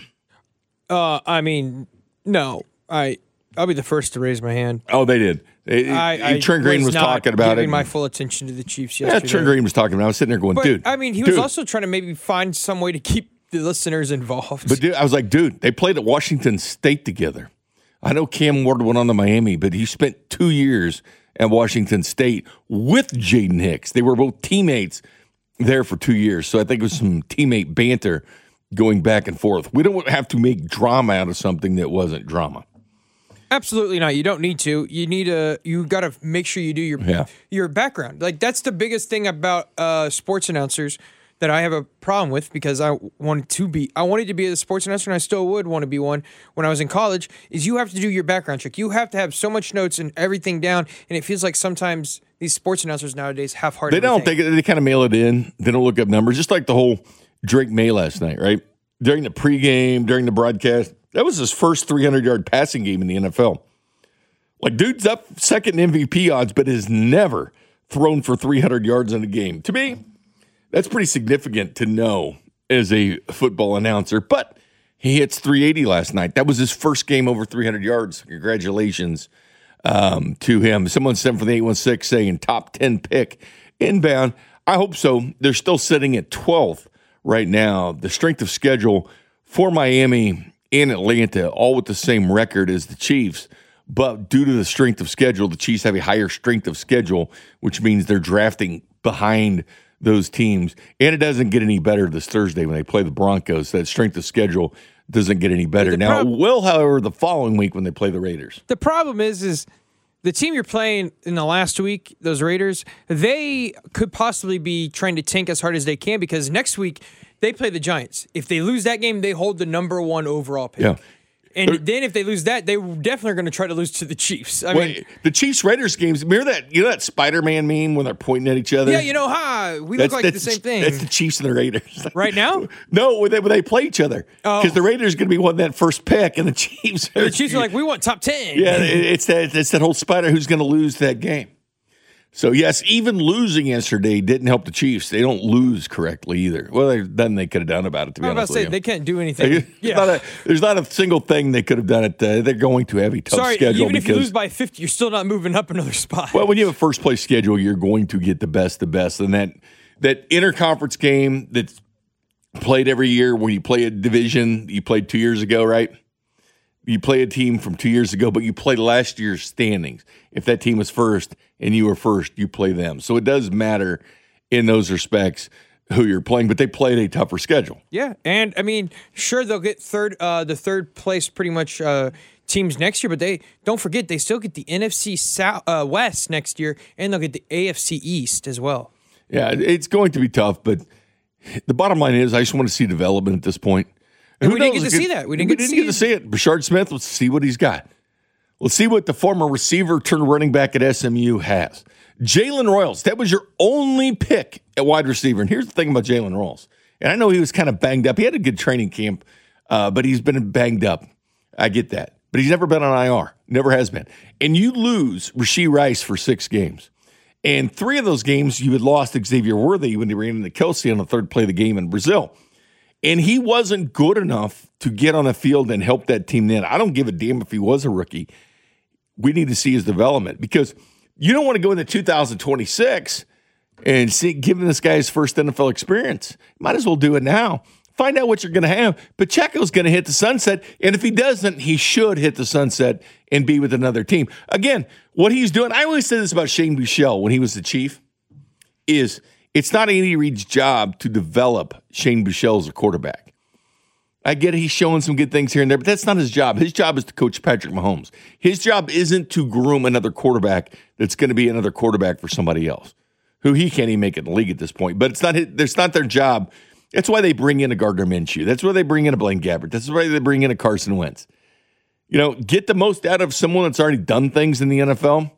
No. I'll be the first to raise my hand. Oh, they did. Trent Green was talking about it. Giving my full attention to the Chiefs yesterday. Yeah, Trent Green was talking about it. I was sitting there going, dude. He was also trying to maybe find some way to keep the listeners involved. But dude, I was like, dude, they played at Washington State together. I know Cam Ward went on to Miami, but he spent 2 years at Washington State with Jaden Hicks. They were both teammates there for 2 years. So I think it was some teammate banter going back and forth. We don't have to make drama out of something that wasn't drama. Absolutely not. You don't need to. You got to make sure you do your background. Like, that's the biggest thing about sports announcers that I have a problem with, because I wanted to be a sports announcer, and I still would want to be one when I was in college, is you have to do your background check. You have to have so much notes and everything down, and it feels like sometimes these sports announcers nowadays half-hearted. They kind of mail it in. They don't look up numbers, just like the whole Drake May last night, right? During the pregame, during the broadcast, that was his first 300-yard passing game in the NFL. Like, dude's up second in MVP odds, but has never thrown for 300 yards in a game. To me, that's pretty significant to know as a football announcer. But he hits 380 last night. That was his first game over 300 yards. Congratulations to him. Someone sent from the 816 saying top 10 pick inbound. I hope so. They're still sitting at 12th right now. The strength of schedule for Miami and Atlanta, all with the same record as the Chiefs. But due to the strength of schedule, the Chiefs have a higher strength of schedule, which means they're drafting behind those teams. And it doesn't get any better this Thursday when they play the Broncos. That strength of schedule doesn't get any better. Now, it will, however, the following week when they play the Raiders. The problem is the team you're playing in the last week, those Raiders, they could possibly be trying to tank as hard as they can because next week they play the Giants. If they lose that game, they hold the number 1 overall pick. Yeah. And then if they lose that, they definitely are going to try to lose to the Chiefs. I mean, the Chiefs-Raiders games, remember that, that Spider-Man meme when they're pointing at each other? Yeah, we look like the same thing. That's the Chiefs and the Raiders. Right now? No, when they play each other. Because the Raiders are going to be wanting that first pick, and the Chiefs are... The Chiefs are like, we want top 10. Yeah, it's that whole spider who's going to lose that game. So, yes, even losing yesterday didn't help the Chiefs. They don't lose correctly either. Well, there's nothing they could have done about it, to be honest with you. They can't do anything. There's not a single thing they could have done. They're going to have a tough schedule. Even if you lose by 50, you're still not moving up another spot. Well, when you have a first-place schedule, you're going to get the best. And that interconference game that's played every year where you play a division you played 2 years ago, right? You play a team from 2 years ago, but you play last year's standings. If that team was first and you were first, you play them. So it does matter in those respects who you're playing, but they played a tougher schedule. Yeah, and I mean, sure, they'll get the third place pretty much teams next year, but don't forget, they still get the NFC West next year, and they'll get the AFC East as well. Yeah, it's going to be tough, but the bottom line is I just want to see development at this point. And we didn't get to see that. We didn't get to see it. Brashard Smith, let's see what he's got. Let's see what the former receiver turned running back at SMU has. Jalen Royals, that was your only pick at wide receiver. And here's the thing about Jalen Royals. And I know he was kind of banged up. He had a good training camp, but he's been banged up. I get that. But he's never been on IR. Never has been. And you lose Rashee Rice for 6 games. And 3 of those games you had lost Xavier Worthy when they ran into Kelsey on the third play of the game in Brazil. And he wasn't good enough to get on the field and help that team then. I don't give a damn if he was a rookie. We need to see his development because you don't want to go into 2026 and give this guy his first NFL experience. Might as well do it now. Find out what you're going to have. Pacheco's going to hit the sunset, and if he doesn't, he should hit the sunset and be with another team. Again, what he's doing, I always said this about Shane Buechele when he was the chief, is it's not Andy Reid's job to develop Shane Buechele as a quarterback. I get it, he's showing some good things here and there, but that's not his job. His job is to coach Patrick Mahomes. His job isn't to groom another quarterback that's going to be another quarterback for somebody else, who he can't even make it in the league at this point. But it's not their job. That's why they bring in a Gardner Minshew. That's why they bring in a Blaine Gabbert. That's why they bring in a Carson Wentz. Get the most out of someone that's already done things in the NFL,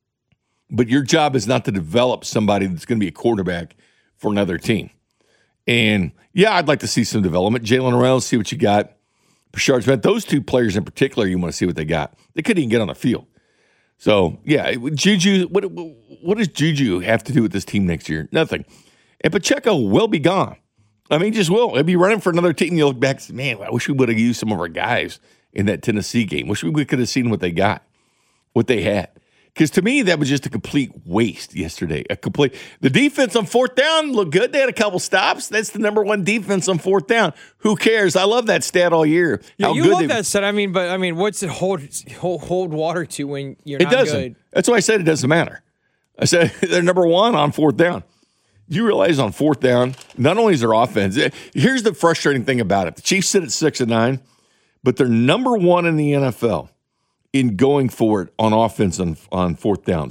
but your job is not to develop somebody that's going to be a quarterback for another team. And, yeah, I'd like to see some development. Jalen Royals, see what you got. Brashard Smith, those 2 players in particular, you want to see what they got. They couldn't even get on the field. So, yeah, Juju, what does Juju have to do with this team next year? Nothing. And Pacheco will be gone. I mean, just will. He'll be running for another team. You look back and say, man, I wish we would have used some of our guys in that Tennessee game. Wish we could have seen what they got, what they had. Because to me, that was just a complete waste yesterday. The defense on 4th down looked good. They had a couple stops. That's the number 1 defense on 4th down. Who cares? I love that stat all year. Yeah, you love that stat. But what's it hold water to when you're not good? It doesn't. That's why I said it doesn't matter. I said they're number 1 on 4th down. You realize on 4th down, not only is their offense, here's the frustrating thing about it. The Chiefs sit at 6-9, but they're number 1 in the NFL in going for it on offense on 4th down.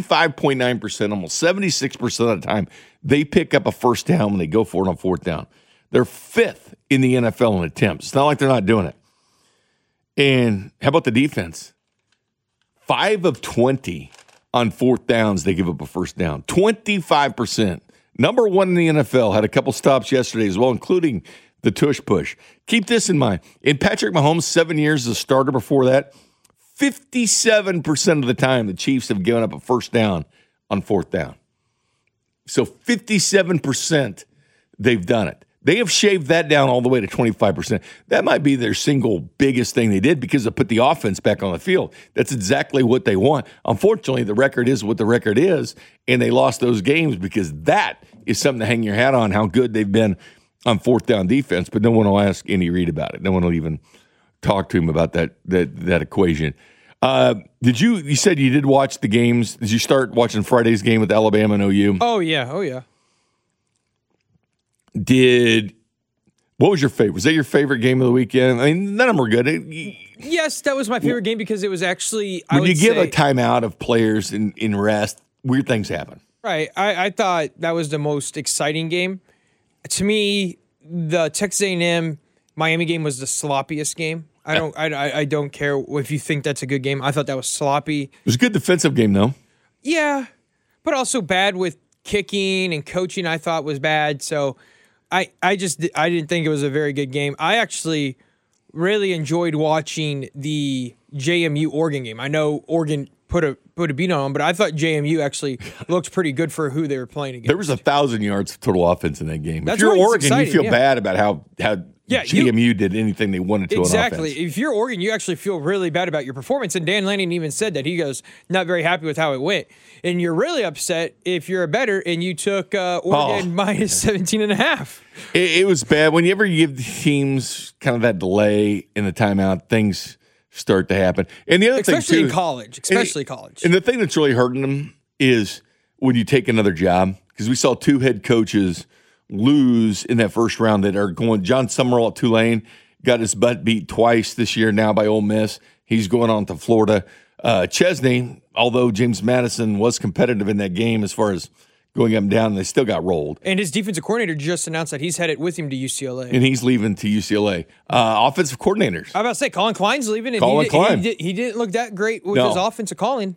75.9%, almost 76% of the time, they pick up a first down when they go for it on 4th down. They're 5th in the NFL in attempts. It's not like they're not doing it. And how about the defense? 5 of 20 on 4th downs, they give up a first down. 25%. Number 1 in the NFL. Had a couple stops yesterday as well, including the tush push. Keep this in mind. In Patrick Mahomes' 7 years as a starter before that, 57% of the time the Chiefs have given up a first down on 4th down. So 57% they've done it. They have shaved that down all the way to 25%. That might be their single biggest thing they did because it put the offense back on the field. That's exactly what they want. Unfortunately, the record is what the record is, and they lost those games because that is something to hang your hat on, how good they've been on fourth down defense. But no one will ask Andy Reid about it. No one will even talk to him about that equation. You said you did watch the games. Did you start watching Friday's game with Alabama and OU? Oh, yeah. What was your favorite? Was that your favorite game of the weekend? I mean, none of them were good. Yes, that was my favorite game because it was actually. When you give a timeout of players in rest, weird things happen. Right. I thought that was the most exciting game. To me, the Texas A&M Miami game was the sloppiest game. I don't care if you think that's a good game. I thought that was sloppy. It was a good defensive game, though. Yeah, but also bad with kicking and coaching. I thought was bad. So. I didn't think it was a very good game. I actually really enjoyed watching the JMU Oregon game. I know Oregon put a beat on them, but I thought JMU actually looked pretty good for who they were playing against. There was 1,000 yards of total offense in that game. That's if you're Oregon, exciting, you feel bad about how JMU did anything they wanted to on offense. Exactly. If you're Oregon, you actually feel really bad about your performance. And Dan Lanning even said that. He goes, not very happy with how it went. And you're really upset if you're a bettor and you took Oregon minus 17.5. It was bad. Whenever you give the teams kind of that delay in the timeout, things start to happen. And the other thing, especially too, in college. Especially college. And the thing that's really hurting them is when you take another job. Because we saw two head coaches lose in that first round that are going. John Summerall at Tulane got his butt beat twice this year now by Ole Miss. He's going on to Florida. Chesney, although James Madison was competitive in that game as far as going up and down, they still got rolled. And his defensive coordinator just announced that he's headed with him to UCLA. And he's leaving to UCLA. Offensive coordinators. I was about to say, Colin Klein's leaving. And Colin Klein. He didn't look that great with his offensive calling.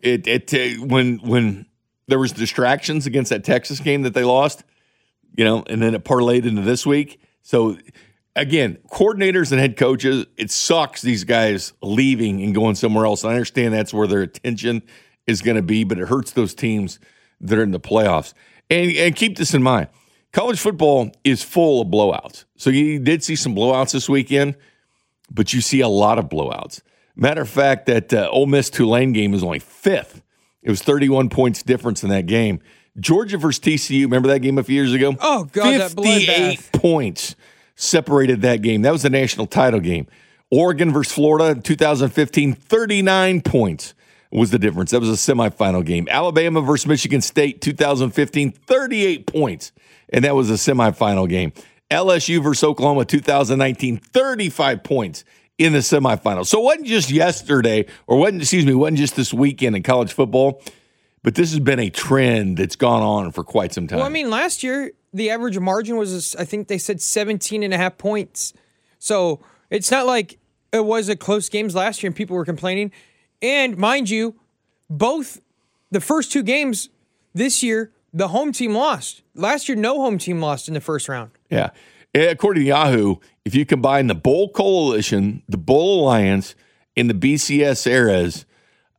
When there was distractions against that Texas game that they lost, and then it parlayed into this week. So, again, coordinators and head coaches, it sucks these guys leaving and going somewhere else. I understand that's where their attention is going to be, but it hurts those teams that are in the playoffs. And keep this in mind. College football is full of blowouts. So you did see some blowouts this weekend, but you see a lot of blowouts. Matter of fact, that Ole Miss-Tulane game is only fifth. It was 31 points difference in that game. Georgia versus TCU, remember that game a few years ago? Oh, God, that bloodbath. 58 points separated that game. That was the national title game. Oregon versus Florida in 2015, 39 points was the difference. That was a semifinal game. Alabama versus Michigan State, 2015, 38 points, and that was a semifinal game. LSU versus Oklahoma, 2019, 35 points in the semifinal. So it wasn't just yesterday, wasn't just this weekend in college football. But this has been a trend that's gone on for quite some time. Well, I mean, last year, the average margin was, I think they said 17.5 points. So it's not like it was a close games last year and people were complaining. And mind you, both the first two games this year, the home team lost. Last year, no home team lost in the first round. Yeah. According to Yahoo, if you combine the Bowl Coalition, the Bowl Alliance, and the BCS eras,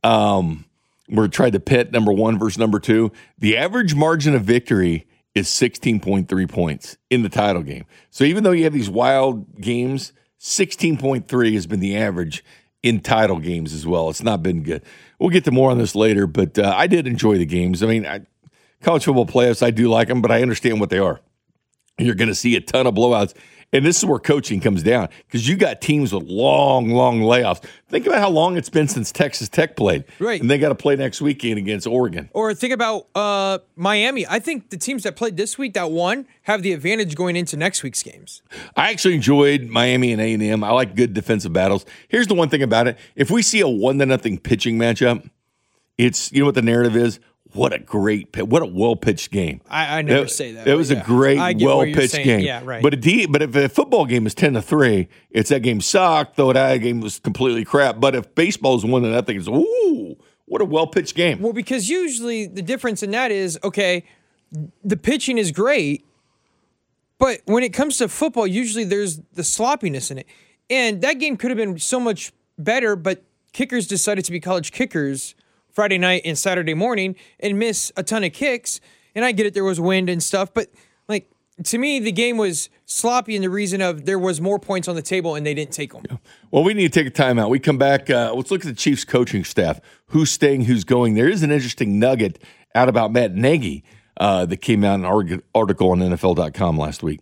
we're trying to pit number one versus number two. The average margin of victory is 16.3 points in the title game. So even though you have these wild games, 16.3 has been the average in title games as well. It's not been good. We'll get to more on this later, but I did enjoy the games. I mean, college football playoffs, I do like them, but I understand what they are. You're going to see a ton of blowouts. And this is where coaching comes down because you got teams with long, long layoffs. Think about how long it's been since Texas Tech played. Right. And they got to play next weekend against Oregon. Or think about Miami. I think the teams that played this week that won have the advantage going into next week's games. I actually enjoyed Miami and A&M. I like good defensive battles. Here's the one thing about it. If we see a 1-0 pitching matchup, it's, you know what the narrative is? What a well-pitched game. I never say that. It was a great, well-pitched game. Yeah, right. But if a football game is 10-3, it's that game sucked, though that game was completely crap. But if baseball is 1-0, it's, ooh, what a well-pitched game. Well, because usually the difference in that is, okay, the pitching is great, but when it comes to football, usually there's the sloppiness in it. And that game could have been so much better, but kickers decided to be college kickers Friday night and Saturday morning and miss a ton of kicks. And I get it, there was wind and stuff, but like to me, the game was sloppy in the reason of there was more points on the table and they didn't take them. Yeah. Well, we need to take a timeout. We come back. Let's look at the Chiefs coaching staff. Who's staying, who's going. There is an interesting nugget out about Matt Nagy that came out in an article on NFL.com last week.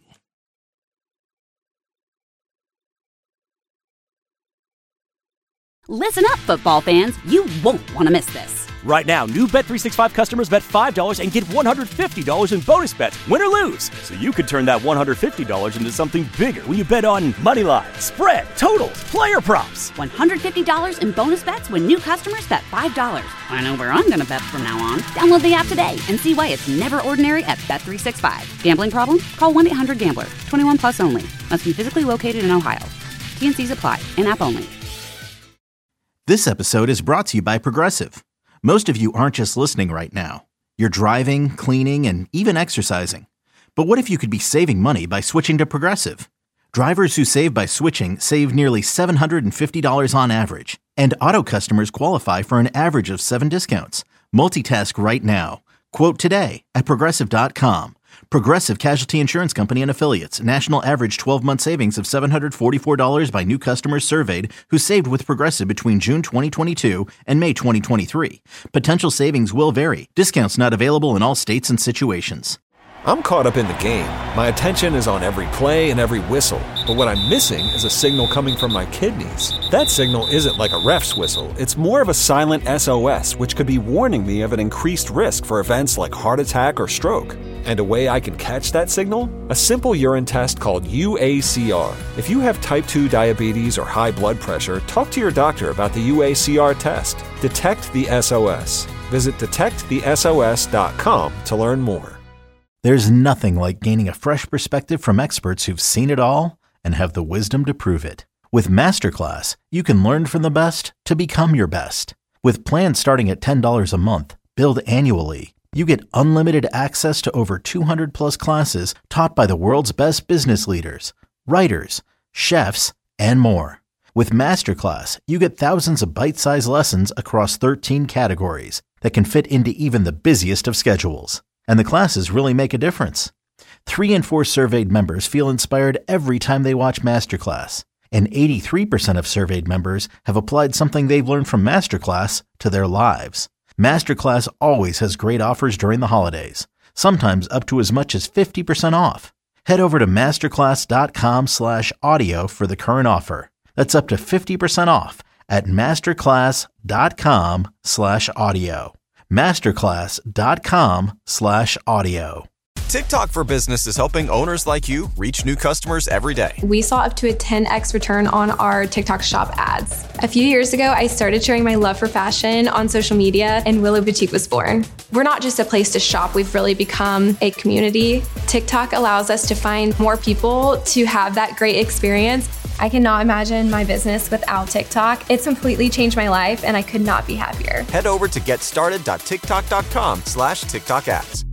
Listen up, football fans. You won't want to miss this. Right now, new Bet365 customers bet $5 and get $150 in bonus bets, win or lose. So you could turn that $150 into something bigger when you bet on moneyline, spread, totals, player props. $150 in bonus bets when new customers bet $5. I know where I'm going to bet from now on. Download the app today and see why it's never ordinary at Bet365. Gambling problem? Call 1-800-GAMBLER. 21 plus only. Must be physically located in Ohio. T&Cs apply. In-app only. This episode is brought to you by Progressive. Most of you aren't just listening right now. You're driving, cleaning, and even exercising. But what if you could be saving money by switching to Progressive? Drivers who save by switching save nearly $750 on average. And auto customers qualify for an average of 7 discounts. Multitask right now. Quote today at Progressive.com. Progressive Casualty Insurance Company and Affiliates. National average 12-month savings of $744 by new customers surveyed who saved with Progressive between June 2022 and May 2023. Potential savings will vary. Discounts not available in all states and situations. I'm caught up in the game. My attention is on every play and every whistle. But what I'm missing is a signal coming from my kidneys. That signal isn't like a ref's whistle. It's more of a silent SOS, which could be warning me of an increased risk for events like heart attack or stroke. And a way I can catch that signal? A simple urine test called UACR. If you have type 2 diabetes or high blood pressure, talk to your doctor about the UACR test. Detect the SOS. Visit detectthesos.com to learn more. There's nothing like gaining a fresh perspective from experts who've seen it all and have the wisdom to prove it. With Masterclass, you can learn from the best to become your best. With plans starting at $10 a month, billed annually, you get unlimited access to over 200 plus classes taught by the world's best business leaders, writers, chefs, and more. With Masterclass, you get thousands of bite-sized lessons across 13 categories that can fit into even the busiest of schedules. And the classes really make a difference. 3 in 4 surveyed members feel inspired every time they watch Masterclass. And 83% of surveyed members have applied something they've learned from Masterclass to their lives. Masterclass always has great offers during the holidays, sometimes up to as much as 50% off. Head over to masterclass.com/audio for the current offer. That's up to 50% off at masterclass.com/audio. masterclass.com/audio. TikTok for Business is helping owners like you reach new customers every day. We saw up to a 10x return on our TikTok shop ads. A few years ago, I started sharing my love for fashion on social media, and Willow Boutique was born. We're not just a place to shop, we've really become a community. TikTok allows us to find more people to have that great experience. I cannot imagine my business without TikTok. It's completely changed my life, and I could not be happier. Head over to getstarted.tiktok.com/TikTok ads.